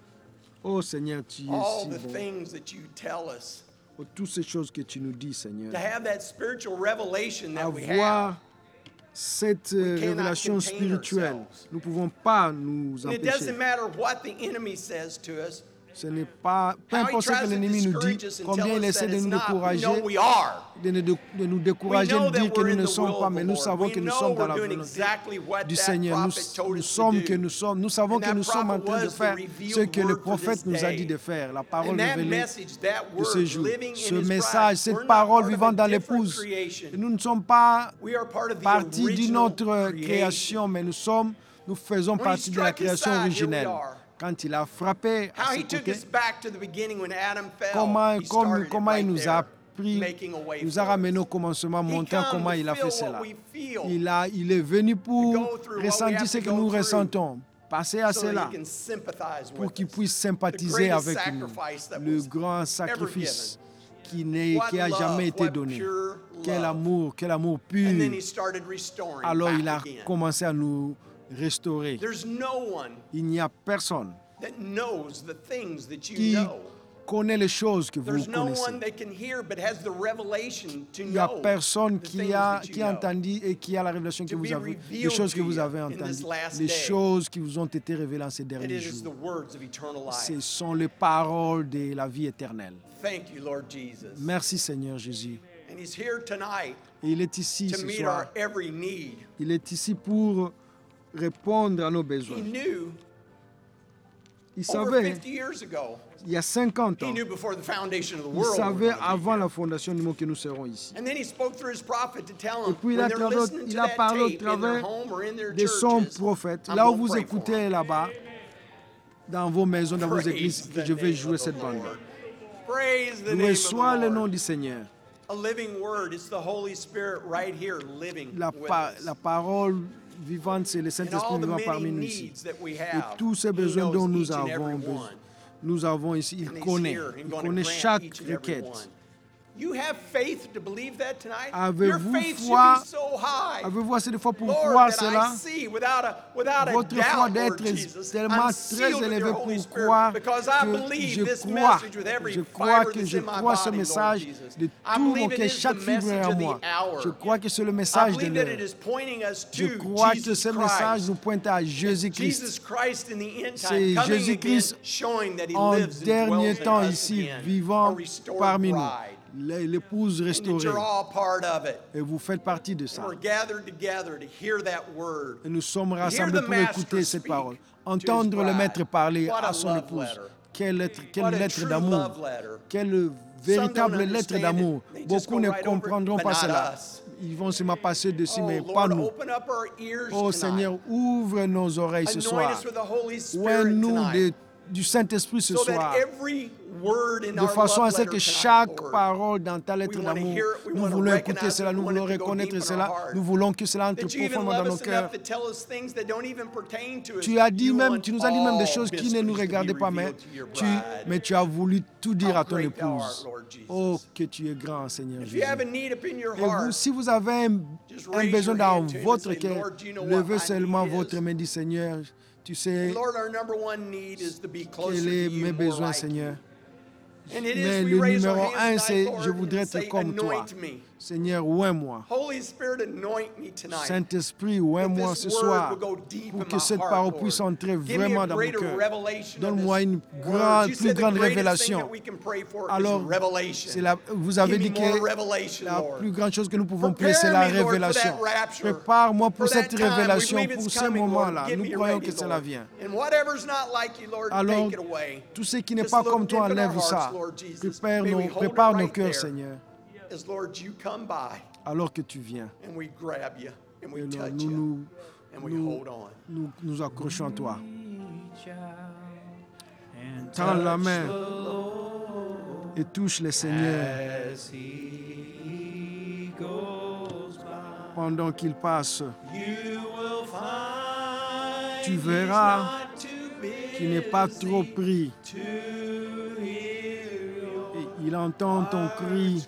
Oh Seigneur, tu es All si the bon. things that you tell us. Oh, toutes ces choses que tu nous dis, Seigneur. To have that spiritual revelation that we have. Avoir cette cannot révélation contain spirituelle, ourselves. nous ne pouvons pas nous And it empêcher. doesn't matter what the enemy says to us. Ce n'est pas, peu How he importe ce que tries to l'ennemi nous dit, discourage us and combien tell il us essaie that de it's nous not. We décourager, know we are. de nous décourager, We know de dire that que we're nous in ne the sommes will pas, of mais the nous Lord. savons We que nous know sommes dans we're la doing volonté exactly what du that Seigneur. prophet told Nous us to sommes do. que nous sommes, nous savons And que that nous sommes en prophet train de was the faire revealed ce que le word for prophète this nous a day. dit de faire, la parole And that révélée message, that de ce word, jour. living Ce in His message, bride, cette we're not parole part of vivant a dans different l'épouse. creation. Nous ne sommes pas We are part of the partie d'une original autre creation. création, mais nous faisons When he partie de la struck us création out, here we originelle. are. Quand il a frappé à How ses He took côtés, us back to the beginning when Adam fell. comment He started it il right nous a there, pris, making a way nous for a us. ramenés au commencement, He montrant come comment to il a fait feel cela. what we feel, Il est venu pour go through what we ressentir have ce to que go nous through, ressentons, passer à so that cela, He can sympathize pour with qu'il us. puisse The sympathiser greatest avec nous. sacrifice that Le was grand ever sacrifice given. What qui a love, jamais été what donné. pure Quel love. amour pur. And then He started restoring Alors il a back again. commencé à nous restaurer. There's no one Il n'y a personne that knows the things that you qui know. connaît les choses que vous There's no connaissez. one that can hear but has the revelation to Il n'y a know personne the qui things a that you know. entendu et qui a la révélation que To vous be avez, les revealed choses que to vous you avez in this entendues, last les day. choses qui vous ont été révélées en ces And derniers it is the jours. words of eternal life. Ce sont les paroles de la vie éternelle. Thank you, Lord Jesus. Merci Seigneur Jésus. And He's here tonight Et il est ici to ce meet soir. our every need. Il est ici pour répondre à nos He besoins. knew Il over savait, 50 years ago. il y a 50 He ans, knew before the foundation of the il world. we were savait gonna be avant here. la fondation du monde que nous serons ici. And then He spoke through His prophet to tell Et them puis when they're listening il to a that parlé au tape in their travers home or in their de son churches. prophète. I'm Là où gonna vous pray for écoutez them. là-bas, dans vos maisons, dans vos Praise églises, the je vais name jouer of the cette bande. Lord. Praise the name Loué of soit the le nom Lord. du Seigneur. A living word. It's the Holy Spirit right here living with us. La parole vivante, c'est le And Saint-Esprit all the vivant many parmi nous ici. needs that we Et have, tous ces He besoins knows dont each and every one. nous avons ici, il And He's connaît. here and Il gonna connaît grant chaque each and every requête. one. You have faith to believe that tonight? Your Avez-vous faith should foi? be so high. Avez-vous assez de foi pour Lord, croire that cela? I see without a Votre foi doubt, doit Lord être Jesus. tellement I'm très sealed with élevée your pour Holy Spirit croire because I que believe je this crois. message with every Je crois fiber que that's je in my crois ce body, Lord message Jesus. de I tout mon believe it cœur, is the chaque fibre message en of moi. the hour. Je crois que c'est le I message de believe that it l'heure. is pointing us Je to crois que Jesus ce message Christ. nous pointe à Jésus-Christ. Jesus Christ in the end C'est time, coming again, Jésus-Christ showing that He en lives and dernier dwells in temps us ici, again, vivant a restored parmi nous. bride. l'épouse And that restaurée. you're all part of it. Et vous faites partie de ça. And we're gathered together to hear that word. Et nous sommes Hear rassemblés the pour master écouter cette speak parole. to his Entendre le bride. maître parler What a à son love épouse. letter. Quelle What a lettre true d'amour. love letter. Quelle véritable lettre d'amour. Beaucoup ne comprendront pas cela. Ils vont seulement passer dessus, mais pas nous. Oh Seigneur, ouvre nos oreilles ce soir. Ouvre-nous du Saint-Esprit ce soir. De façon à ce que chaque parole dans ta lettre d'amour, nous voulons écouter cela, nous voulons reconnaître cela, nous voulons que cela entre profondément dans nos cœurs. Tu as dit même, tu nous as dit même des choses qui ne nous regardaient pas, mais tu as voulu tout dire à ton épouse. Oh, que tu es grand, Seigneur Jésus. Et vous, si vous avez un besoin dans votre cœur, levez seulement votre main, dit Seigneur, tu sais quels sont mes besoins, Seigneur. Mais le numéro 1, c'est je voudrais être comme toi. Seigneur, oins-moi. Saint-Esprit, oins-moi ce soir pour que cette parole puisse entrer vraiment dans mon cœur. Donne-moi une plus grande révélation. Alors, vous avez dit que la plus grande chose que nous pouvons prier, c'est la révélation. Prépare-moi pour cette révélation, pour ce moment-là. Nous croyons que cela vient. Alors, tout ce qui n'est pas comme toi, enlève ça. Prépare nos cœurs, Seigneur. Alors que tu viens, nous accrochons à toi. Tends la main et touche le Seigneur pendant qu'il passe. Tu verras qu'il n'est pas trop pris. Et il entend ton cri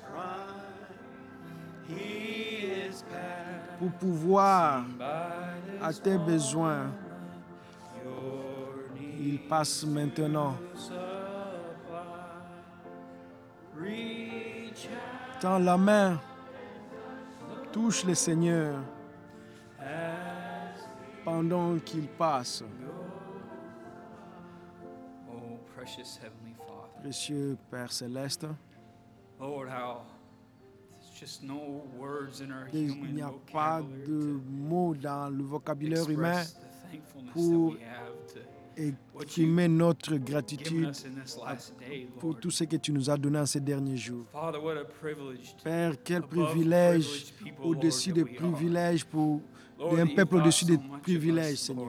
pour pouvoir à tes besoins. Il passe maintenant. Tends la main, touche le Seigneur pendant qu'il passe. Oh, precious Heavenly Father. Précieux Père Céleste, Lord, how there's just no words in our il human n'y a pas vocabulary de mots dans le vocabulaire humain express the thankfulness pour that we have to exprimer notre given gratitude us in this last day, pour Lord. tout ce que tu nous as donné en ces derniers jours. Father, what a privilege to Père, quel above privilège privileged people, au-dessus Lord, des that we are. privilèges pour Lord, un that you peuple thought au-dessus so des much of privilèges, us, Seigneur. Lord,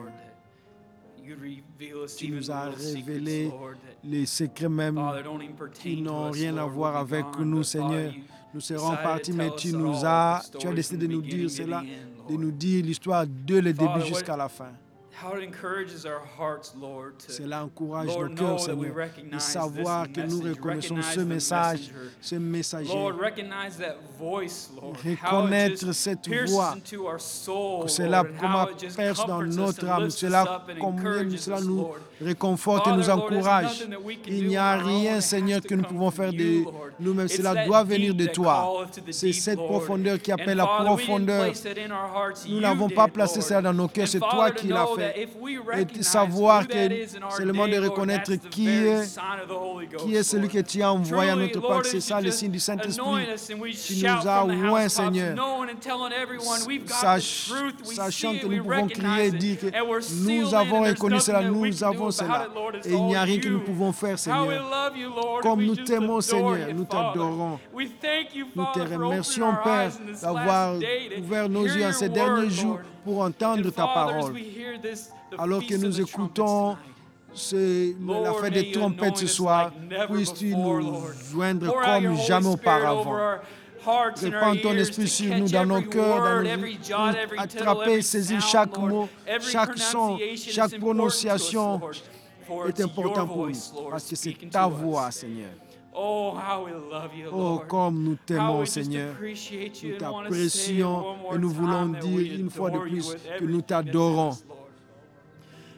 that you reveal us Tu even nous the as little secrets, révélé Lord, that, les secrets même Father, don't even qui pertain to n'ont us, rien à Lord, voir we'll be avec gone, nous, but Seigneur. Father, you Nous serons decided to partis, mais tell us tu it nous all, as, the tu as story décidé de from the nous dire beginning cela, to the end, de Lord. nous dire l'histoire dès le Father, début what- jusqu'à la fin. How it encourages our hearts, Lord, to Cela encourage Lord, nos know cœurs, that we Seigneur, de recognize savoir this que nous message, reconnaissons recognize ce the message, messenger. ce messager. Lord, recognize that voice, Lord. How it Reconnaître just cette pierces voix, into our soul, que cela Lord, and comment how it just perce dans comforts us notre and âme, lifts us cela up and combien encourages cela us, nous Lord. réconforte et Father, nous Lord, it's encourage. nothing that we can Il do n'y on a our own. rien, It Seigneur, has to que nous come pouvons from faire you, de Lord. nous-mêmes. It's Cela that doit venir deep de that toi. calleth to the C'est deep, cette Lord. profondeur qui And appelle la Father, we didn't profondeur. place it in our hearts, Nous you n'avons did, pas placé Lord. cela dans nos cœurs, And c'est toi Father, to qui l'as know fait. that if we Et recognize savoir who that que is in our c'est le moment day, de Lord, reconnaître that's the qui very est, sign of the Holy Ghost, qui est celui Lord. que tu as envoyé à Truly, notre Lord, part. C'est it ça should le just signe du Saint-Esprit. anoint us and we Tu shout nous as from the oints, housetops, Seigneur. knowing and telling everyone we've got the Sach- truth, we Sachant see que it, we nous pouvons crier et recognize dire it, que and we're nous sealed in, avons and there's reconnu nothing cela, that we nous can do avons about cela. it, Lord. It's Et il n'y a all rien que nous you. pouvons faire, How we Seigneur. love you, Lord, Comme and we nous just t'aimons, adore Seigneur, you, nous Father. t'adorons. We thank you, Nous te Father, for opening remercions, our Père, eyes in this d'avoir last day to ouvert nos hear yeux en your ces word, derniers jours Lord. pour entendre And ta Father, as parole. we hear this, the Alors que feast of nous the trumpets écoutons tonight, la Lord, fête may des you trompettes ce anoint us soir, like never puisses-tu before, nous Lord. joindre Pour out your comme Holy jamais Spirit over auparavant. our hearts and our Répand ton ears esprit to sur nous, catch dans nos every cœurs, dans word, nos every vies, jot, pour every tittle, attraper, every saisir sound, chaque Lord. mot, Every chaque son, pronunciation chaque is important to us, prononciation Lord. For est it's your important pour nous, voice, Lord, parce que c'est speaking ta to voix, us. Seigneur. Oh, how we love you, Oh, Lord. comme nous How t'aimons, we just Seigneur. appreciate you Nous and want to say it t'apprécions one more et nous voulons time that dire we une fois de adore you plus with que nous everything that's in t'adorons. us, Lord.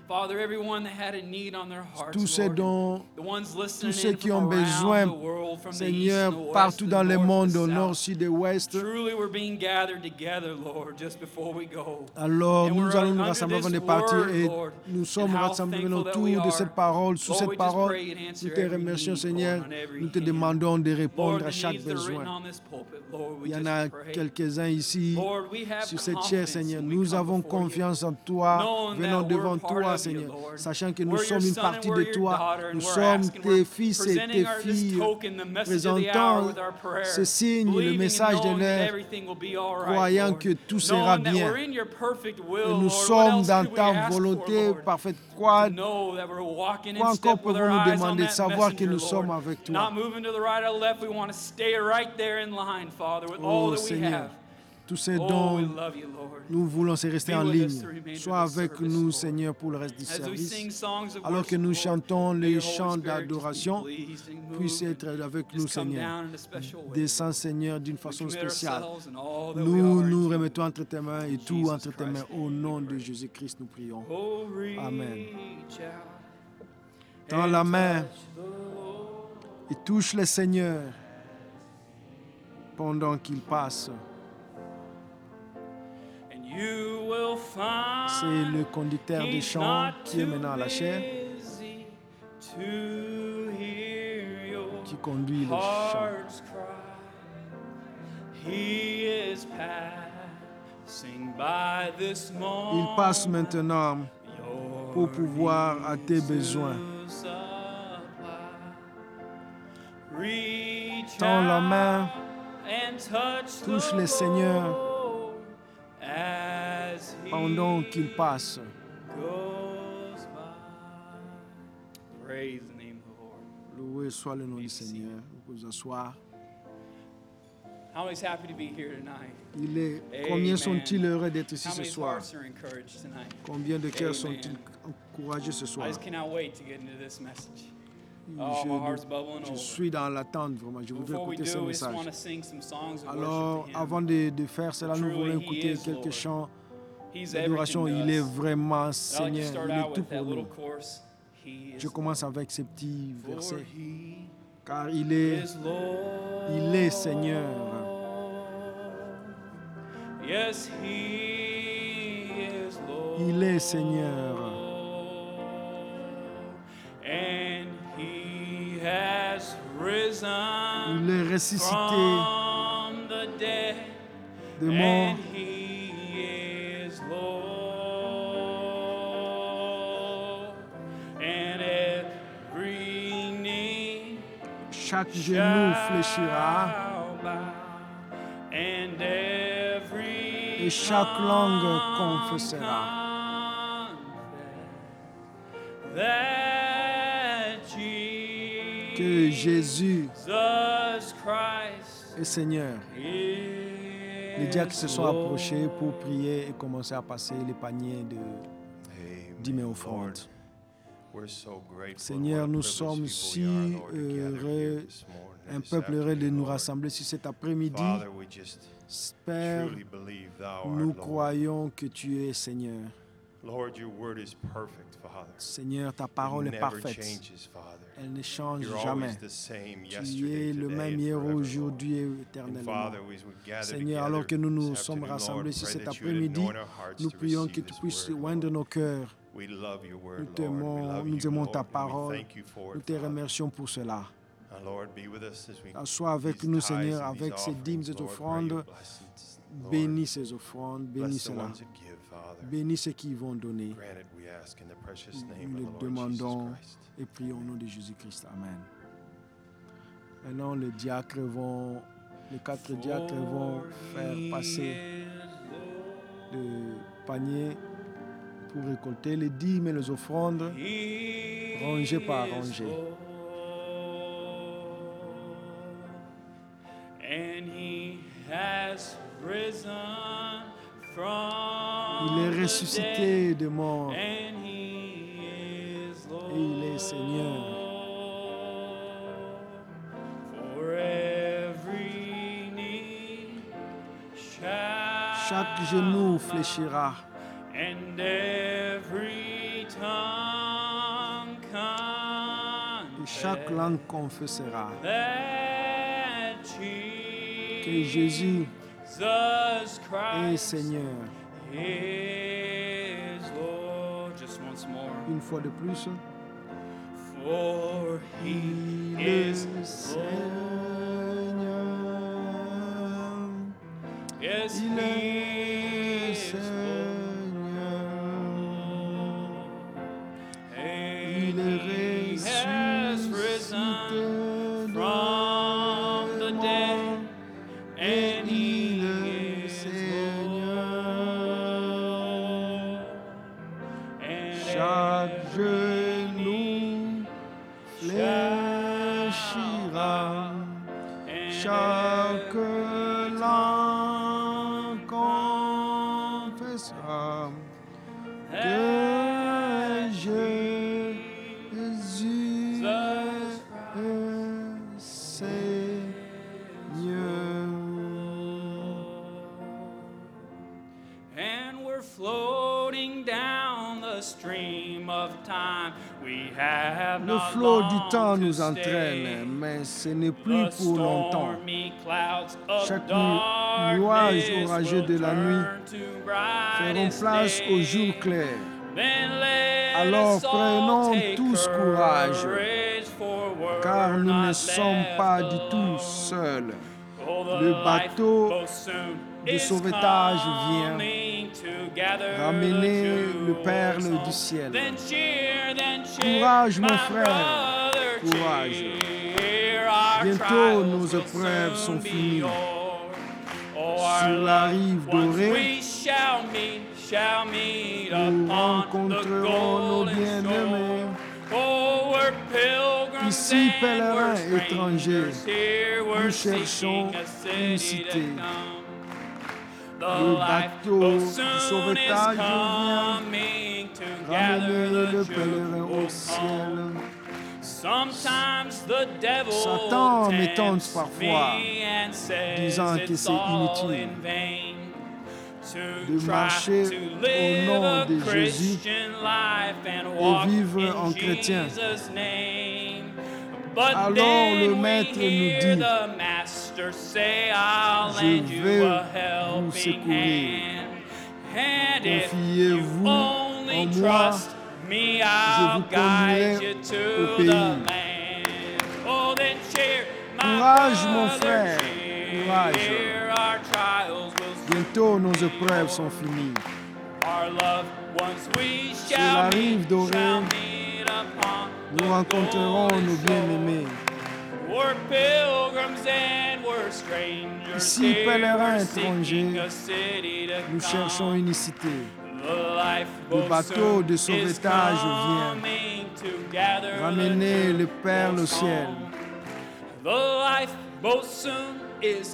Father, everyone that had a need on their hearts, tous ceux Lord, the ones listening tous ceux in qui from ont around besoin, the world, from the east Seigneur, and the west, partout the dans le north, monde, the au nord, south. sud et ouest. Truly, we're being gathered together, Lord, just before we go. Alors, And nous we're allons nous under rassembler avant this de partir word, et Lord, nous and sommes how rassemblés thankful that we autour de are. cette parole, sous Lord, cette we just parole. pray and answer Nous te every remercions, need, Seigneur. Lord, on every Nous te hand. demandons de répondre Lord, à the chaque needs that are written besoin. on this pulpit, Lord, we Il y en just a pray. quelques-uns ici Lord, we have sur cette chair, confidence Seigneur. when we Nous come avons before you, confiance en toi. knowing Venons that we're devant part toi, of you, Seigneur, Lord. sachant que nous We're your sommes une son and partie we're de your toi. daughter, and Nous we're sommes asking, tes we're fils et tes presenting this filles, token, the message of the hour présentant with our prayer, ce signe, le believing and message de knowing that l'heure, everything will be all right, croyant Lord. que tout sera Knowing that bien. we're in your perfect Et will, nous Lord. What sommes else dans could we ta ask for, volonté Lord? parfaite. Quoi To know that we're walking in encore step with our pouvons-nous eyes on demander de that savoir que messenger, nous sommes Lord. avec toi? Not moving to the right or left, we want to stay right there in line, Father, with all Oh that we Seigneur, have. tous ces Oh, we dons, love you, Lord. nous voulons c'est rester Be en with us ligne. the remainder Sois of the avec service, nous, Lord. Seigneur, pour le reste du As we service. sing songs of Alors que worship, nous Lord, chantons may les your Holy chants Spirit just be d'adoration, pleased and moved puisse and être avec nous, just come Seigneur. down in a special way. Descends, Seigneur, d'une We façon commit spéciale. ourselves and all that we Nous are nous into remettons entre tes mains et tout Jesus entre tes mains. Christ's Au name we nom de pray. Jésus-Christ, nous prions. Oh, Amen. reach out Tends and la main touch the Lord. et touche le Seigneur pendant qu'il passe. And you will find C'est le conducteur des he's chants not qui est too maintenant à la chair busy to hear your qui conduit le chant. heart's cry. He is passing by this moment. Il passe maintenant pour pouvoir à tes besoins. Tends la main, touche le Seigneur pendant qu'il passe. Praise the name of the Lord. Loué soit le nom du Seigneur. Vous pouvez vous asseoir. How many's happy to be here tonight? Combien Amen. sont-ils heureux d'être ici How ce many's soir? hearts are encouraged tonight? Combien de cœurs Amen. sont-ils encouragés ce I soir? just cannot wait to get into this message. Oh, my heart's bubbling Je over. suis dans l'attente, vraiment. Je voudrais Before we écouter ce do, we just want message. to sing some songs of Alors, worship to Him. avant de faire cela, nous Truly, voulons He écouter is quelques Lord. chants He's d'adoration. everything Il to est us. vraiment I like to Seigneur. start Il out est tout with that pour little nous. chorus. He is Je commence avec ces petits Lord. For versets. He Car il est is Lord. Seigneur. Yes, He is Lord. Il est Seigneur. And He has risen Il est ressuscité from the dead. des morts. And He is Lord. And every knee Chaque genou fléchira shall bow, and every et chaque langue tongue confessera confess that que Jésus Jesus Christ est Seigneur. Les diacres se sont approchés pour prier et commencer à passer les paniers de dîmes et offrandes. Seigneur, nous sommes si heureux, un peuple heureux de nous rassembler sur cet après-midi. Père, nous croyons que tu es Seigneur. Seigneur, ta parole est parfaite. Elle ne change jamais. Tu es le même hier, aujourd'hui et éternellement. Seigneur, alors que nous nous sommes rassemblés sur cet après-midi, nous prions que tu puisses oindre nos cœurs. Nous aimons ta parole. Nous te remercions pour cela. Sois avec nous, Seigneur, avec ces dîmes et offrandes. Bénis ces offrandes, bénis cela. Bénis ceux qui vont donner. Nous le demandons et prions au nom de Jésus-Christ. Amen. Maintenant, les quatre diacres vont faire passer le panier pour récolter les dîmes et les offrandes, rangées par rangées. Il est ressuscité des morts et il est Seigneur. Chaque genou fléchira tongue Et chaque langue confessera that que Jésus Jesus est Christ Seigneur. is Lord. Just once more. Une fois de plus, For He il is est Lord. Seigneur. Yes, Il He est is Seigneur. And Il est He has risen ressuscité from the des dead, morts. and He Il est is Seigneur. Lord. And Chaque every genou shall fléchira, and chaque every langue confessera que Jésus est Seigneur. And we're floating down the stream of time. We have Le not flot du long temps to nous stay. entraîne, mais ce n'est plus The pour longtemps. stormy clouds of Chaque darkness nuage orageux de la nuit will turn to feront brightest place au jour day. clair. Then let Alors us all prenons take tous courage, courage, for we're car nous ne not sommes left pas du tout alone. seuls. Oh, the Le bateau lifeboat soon de is sauvetage vient coming to gather ramener the le perle jewels du home. ciel. Then cheer, Courage, mon my frère, brother, courage. cheer. Our Bientôt, trials nos will épreuves soon sont be finies. o'er. Oh, our Sur la rive loved ones dorée, we shall meet nous upon the rencontrerons nos golden bien-aimés. shore. Oh, we're pilgrims Ici, and pèlerins we're étrangers, strangers here. We're nous cherchons seeking a une city cité. to come. The Le bateau lifeboat du soon is sauvetage vient coming to gather ramener le the pèlerin au jewels ciel. home. Sometimes the devil Satan me tente tempts parfois, me and says disant que it's c'est all inutile in vain to de try marcher to au live nom a de Jésus Christian life and walk vivre in en chrétien. Jesus' name. But Alors then le we maître nous hear dit, the master say, I'll Je lend you vais a vous helping secourir. hand. And if Confiez-vous you en only moi, trust me, I'll vous guide conduirai you au to pays. the land. Oh, then cheer, my Courage, mon brother, frère, cheer. courage. Our trials will soon Bientôt nos be épreuves o'er. sont finies. Our loved ones we Sur la shall rive meet, dorée, upon nous the rencontrerons golden nos shore. bien-aimés. We're pilgrims and we're strangers Ici, here. pèlerins We're seeking étrangers, a city to Nous cherchons come. une cité. The lifeboat Le bateau soon de sauvetage is vient coming to gather ramener the le perle au jewels ciel. home. The lifeboat soon is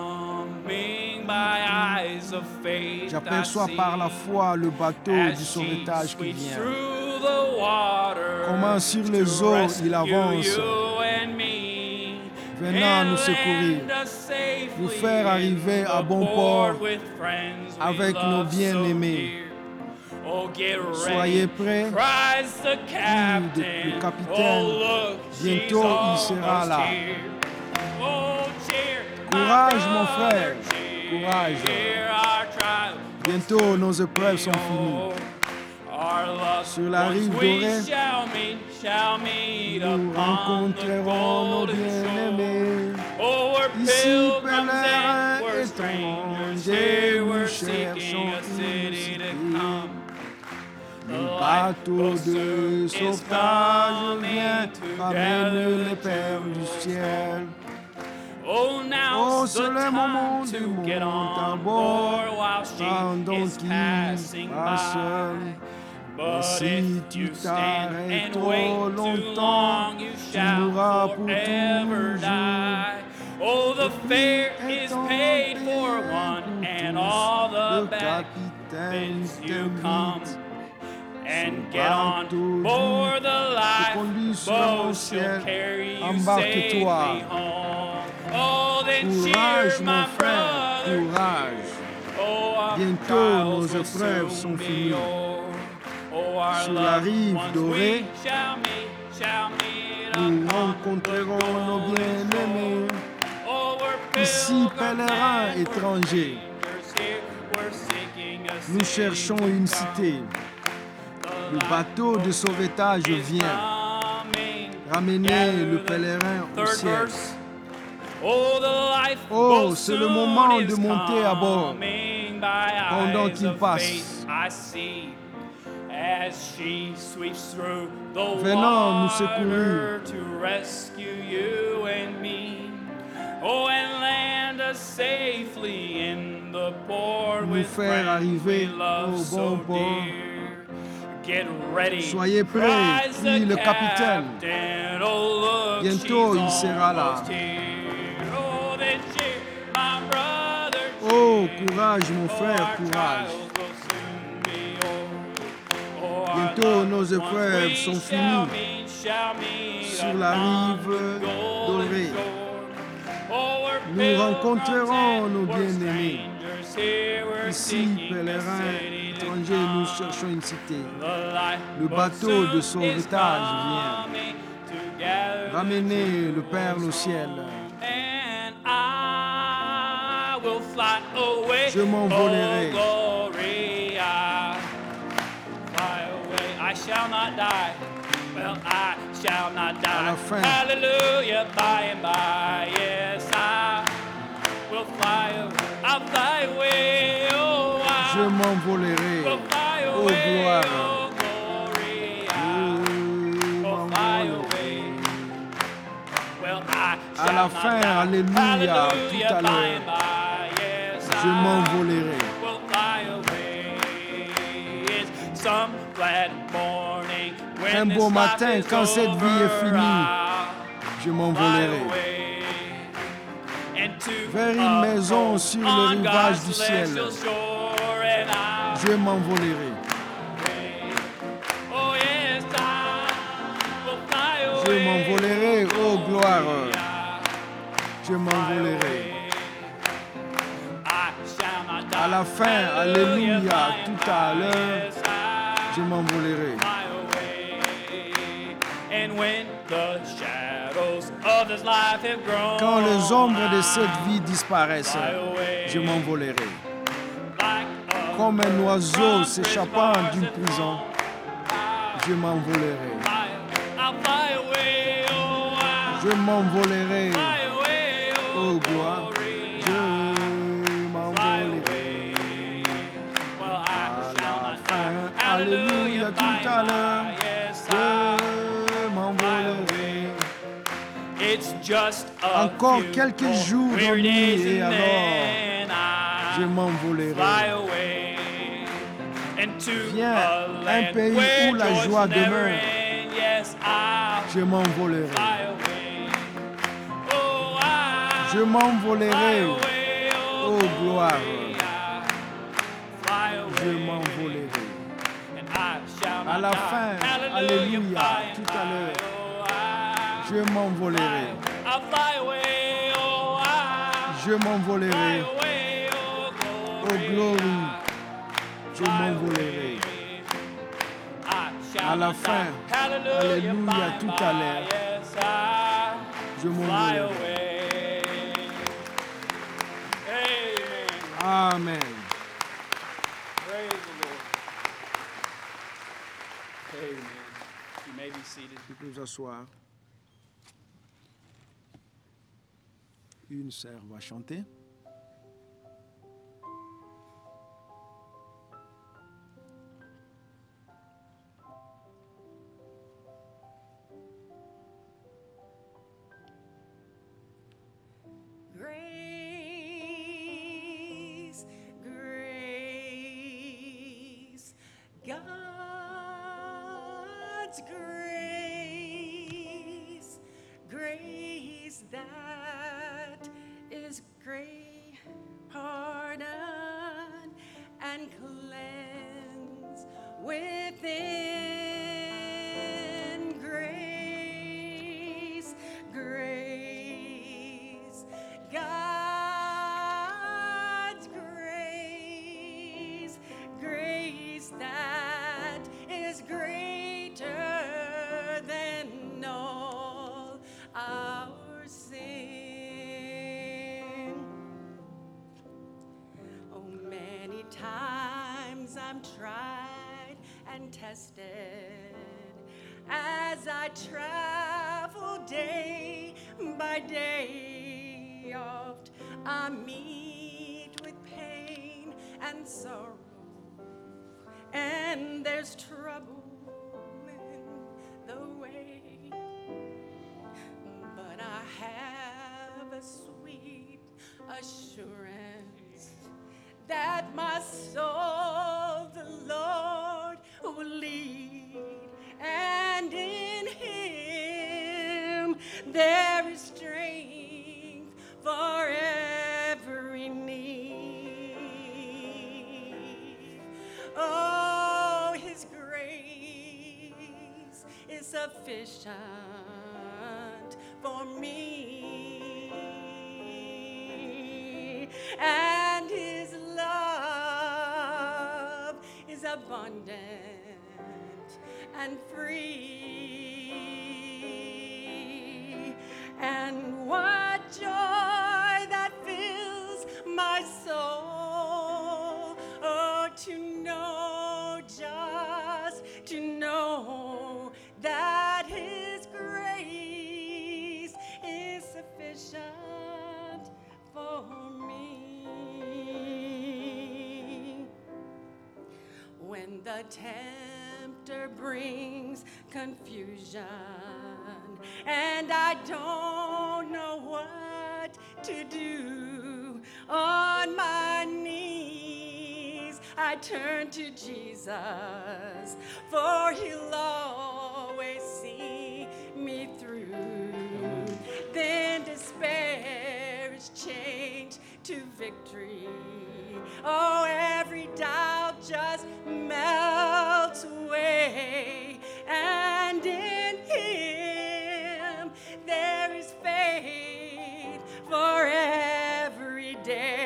coming by eyes of faith. J'aperçois I par la see. foi le bateau As du she sauvetage qui sweeps vient. through the water Comment sur to les eaux rescue il avance, you and me, venant and nous secourir, land us safely nous faire arriver à bon port with friends we avec nos love so bien-aimés. dear. Oh, get Soyez ready, prêts, cries the le captain. capitaine. Oh, look, Bientôt, il she's sera almost là. here. Oh, cheer, Courage, my mon brother, frère, cheer. courage. Our trials Bientôt nos épreuves sont finies. Our loved Sur la rive ones we dorée, shall meet Nous upon the rencontrerons nos golden shore. bien-aimés. Oh, we're Ici, pilgrims and pèlerins we're strangers étrangers, here. nous We're seeking cherchons a une city to cité. come. Le bateau de sauvetage vient ramener les perles du ciel. Oh, now's Oh, the c'est le moment time du to get monde à on bord, board while she pendant is qu'il passing passe. by. But si if tu you stand t'arrêtes and trop wait too longtemps, long, you tu shall mourras pour forever toujours. die. Oh, the fare is paid for Pour one, and tous. all Le the capitaine bids you come. t'invite. And Son get on bateau board the te conduit sur mon lifeboat, she'll ciel. carry you Embarque-toi. safely home. Oh, then Courage, cheer, mon my frère, brother, courage. oh, our Bientôt, trials nos will épreuves soon sont be finies. o'er. Sur la rive dorée, nous rencontrerons nos bien-aimés. Ici, pèlerins étrangers, nous cherchons une cité. Le bateau de sauvetage vient ramener le pèlerin au ciel. Oh, c'est le moment de monter à bord pendant qu'il passe. Venant nous secourir. Nous faire arriver au bon port. Soyez prêts, puis le capitaine. Bientôt il sera là. Oh, courage mon frère, courage. Bientôt nos épreuves sont finies sur la rive dorée. Nous rencontrerons nos bien-aimés. Ici, pèlerins étrangers, nous cherchons une cité. Le bateau de sauvetage vient ramener le Père au ciel. Je m'envolerai. À la fin, Hallelujah, by and by, yes, I will fly away. I'll fly away, oh, je m'envolerai. will fly Oh, away, gloire. oh, glory, Je I will fly m'envolerai. away. Well, I À shall la not fin, die. alléluia, Hallelujah, tout à by l'heure, and by, yes, je I m'envolerai. will fly away. It's some glad morning when Un this beau life matin, is quand cette vie est over, finie, I'll je fly m'envolerai away into vers une a maison home sur le on rivage God's du ciel. celestial shore, and I'll Je m'envolerai. oh yes, I will fly Je away. m'envolerai, oh gloire. Je Fly m'envolerai. away. I shall not die. À la fin, alléluia, tout à l'heure, Yes, I je m'envolerai. fly away. And when the shadows of this life have grown, Quand les ombres de cette vie disparaissent, fly away. je m'envolerai. Like a Comme un oiseau from s'échappant prison d'une bars and prison, je m'envolerai. I'll fly away, oh, I'll Je m'envolerai. fly away, Oh gloire, glory, je fly m'envolerai. away. Well, I À shall la not fin, die. alléluia, by tout à and l'heure, by, yes, je m'envolerai. It's just a Encore few quelques more jours de weary nuit days et and alors, then je I m'envolerai. fly away into Viens, a un land pays where où la joys joie never demeure. end. Yes, I'll Je m'envolerai. fly away. Oh, I'll Je fly m'envolerai. away. Oh, gloire. I'll fly Je away. m'envolerai. And I shall À not la die. fin, Hallelujah, alléluia, by and tout à by. l'heure, Oh, I'll je m'envolerai. I'll fly away. Oh, I'll Je m'envolerai. fly away. Oh, Oh glory. glory, je Fly m'envolerai. away. I shall À la not fin, die. Hallelujah, alléluia, by and tout à by. l'heure, Yes, I je fly m'envolerai. away. Amen. Amen. Praise the Lord. Amen. You may be seated. Tu peux vous asseoir. Une sœur va chanter. Grace, grace, God's grace, grace that is great pardon and cleanse within. Grace, grace, God's grace, grace that is times I'm tried and tested as I travel day by day. Oft I meet with pain and sorrow, and there's trouble in the way. But I have a sweet assurance that my soul the Lord will lead, and in Him there is strength for every need. Oh, His grace is sufficient for me, and His love is abundant and free. And what joy that fills my soul, oh, to know, just to know that His grace is sufficient for me. When the tempter brings confusion and I don't know what to do, on my knees I turn to Jesus, for He'll always see me through. Then despair is changed to victory. Oh, every doubt just melts away, and in Him there is faith for every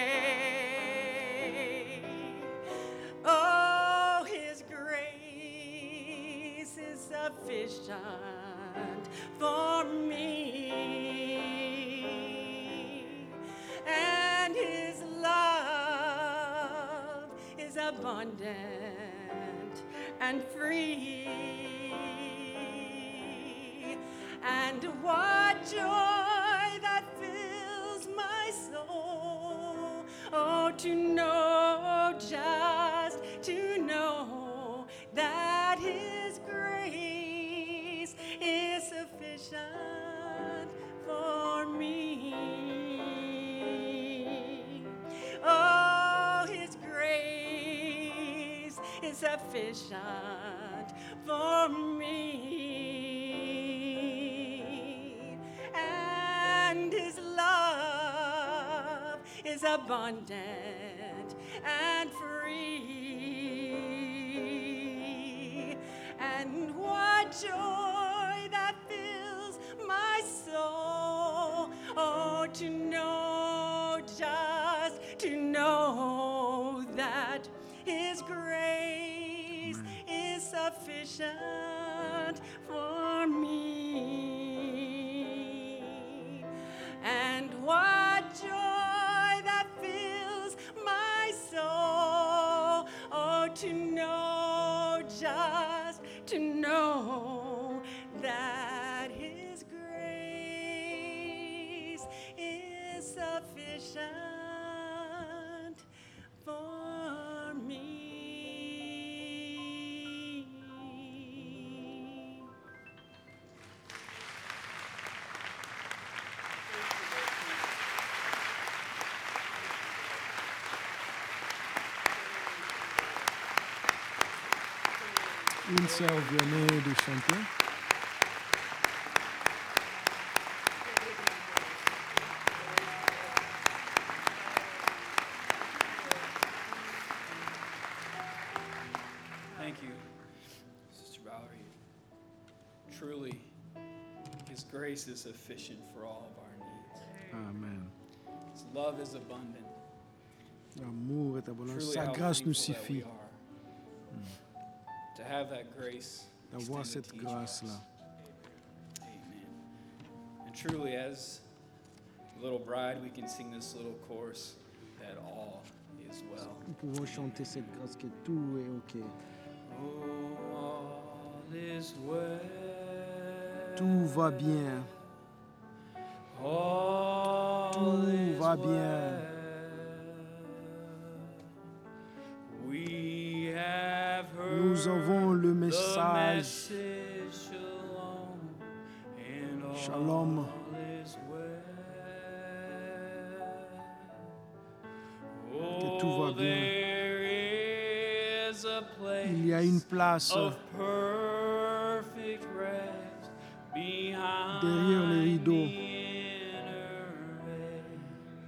day. Oh, His grace is sufficient for me, and His love is abundant and free. And what joy that fills my soul, oh, to know, just to know that His grace is sufficient for me. Oh, His grace is sufficient for me, and His love is abundant and free. And what joy that fills my soul, oh, to know, just to know that His grace is sufficient for me. And what joy that fills my soul, oh, to know, just to know that His grace is sufficient for me. Une sœur venait de chanter. Thank you, Sister Valerie. Truly, His grace is sufficient for all of our needs. Amen. His love is abundant. L'amour est abondant. Truly, Sa how grâce nous thankful that we suffit are to have that grace, d'avoir extended cette to each of us. grâce-là. Amen. And truly, as little bride, we can sing this little chorus that all is well. pouvons chanter cette grâce que tout est OK. all is well. Tout va bien. All Tout is va bien. well. We have heard Nous avons le the message. message, shalom, and all Shalom. is well. Que tout va Oh, bien. there is a place Il y a une place of perfect rest behind derrière les rideaux. the inner veil.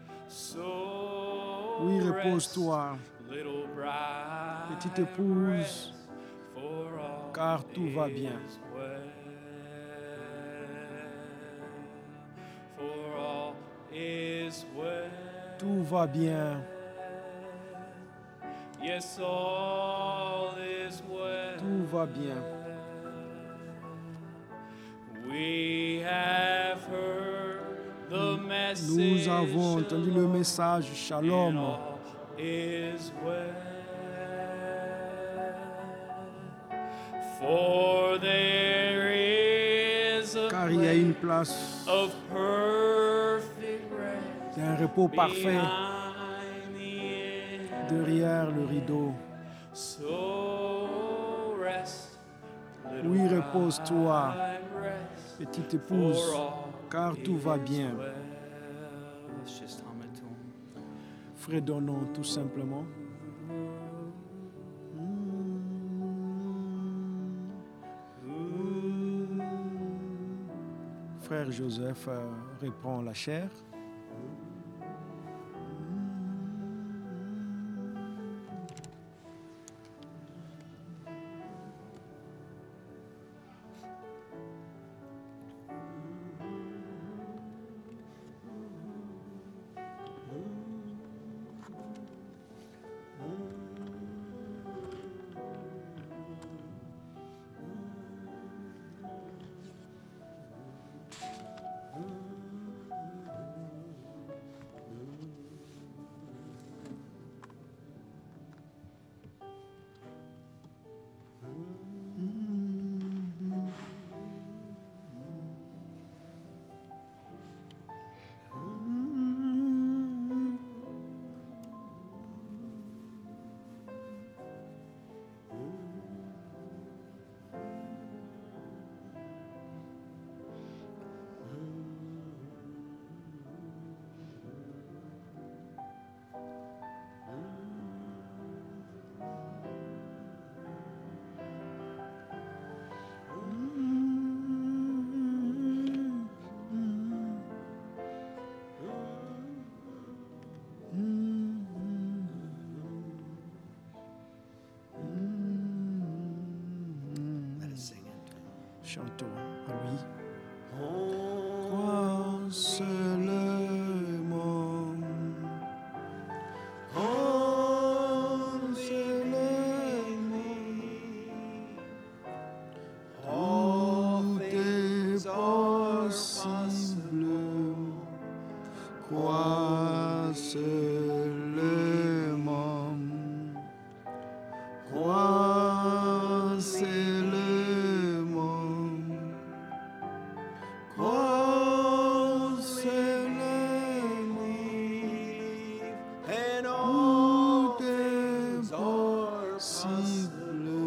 So Oui, rest, repose-toi, little bride, petite épouse, rest, for all car tout va bien. is well. For all is well. Tout va bien. Yes, all is well. Tout va bien. We have heard the message. Nous avons entendu le message. And Shalom. all is well. For there is a Car il y a une place place of perfect rest d'un repos parfait behind the inner. derrière le rideau. So rest, little Oui, repose-toi, bride, rest, petite épouse, for all car tout va is bien. well. Let's just hum it to him. Fredonnons tout simplement. Frère Joseph reprend la chair. Let us sing it. Chantons à lui. Crois seulement. Oh, seulement. Tout est possible. Crois seulement. Crois seulement. Crois seulement. And Tout est possible.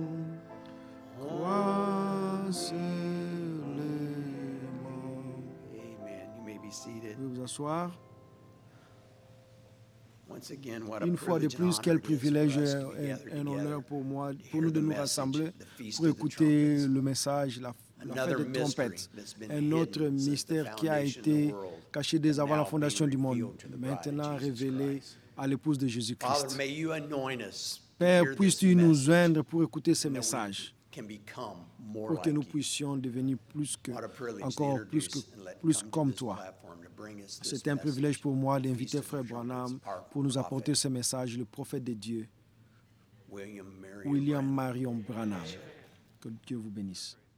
Crois seulement. Amen. You may be seated. Vous pouvez vous asseoir. Once again, what a Une fois de privilege and plus, quel honor it is privilège for us et to be gathered un together. honneur pour moi, to pour hear nous de the nous message, rassembler, the Feast pour of the écouter Trumpets. le message, la fête Another des mystery trompettes. that's been Un autre hidden since the mystère qui a foundation of été the world, caché dès avant la now fondation being du monde, revealed to the bride of maintenant Jesus révélé Christ. à l'épouse de Father, Jésus-Christ. may you anoint us to Père, hear this puisses-tu nous message, joindre pour écouter ces and that we messages, can become more pour que like nous you. puissions devenir plus que, What a privilege to encore plus, introduce and let plus come to comme this toi. platform to bring us this C'est un message. privilège pour moi Feast d'inviter of the Frère Trumpets, Branham our pour nous prophet, apporter ce message, le prophète de Dieu, William Marion William Branham. Marion Branham. Que Dieu vous bénisse.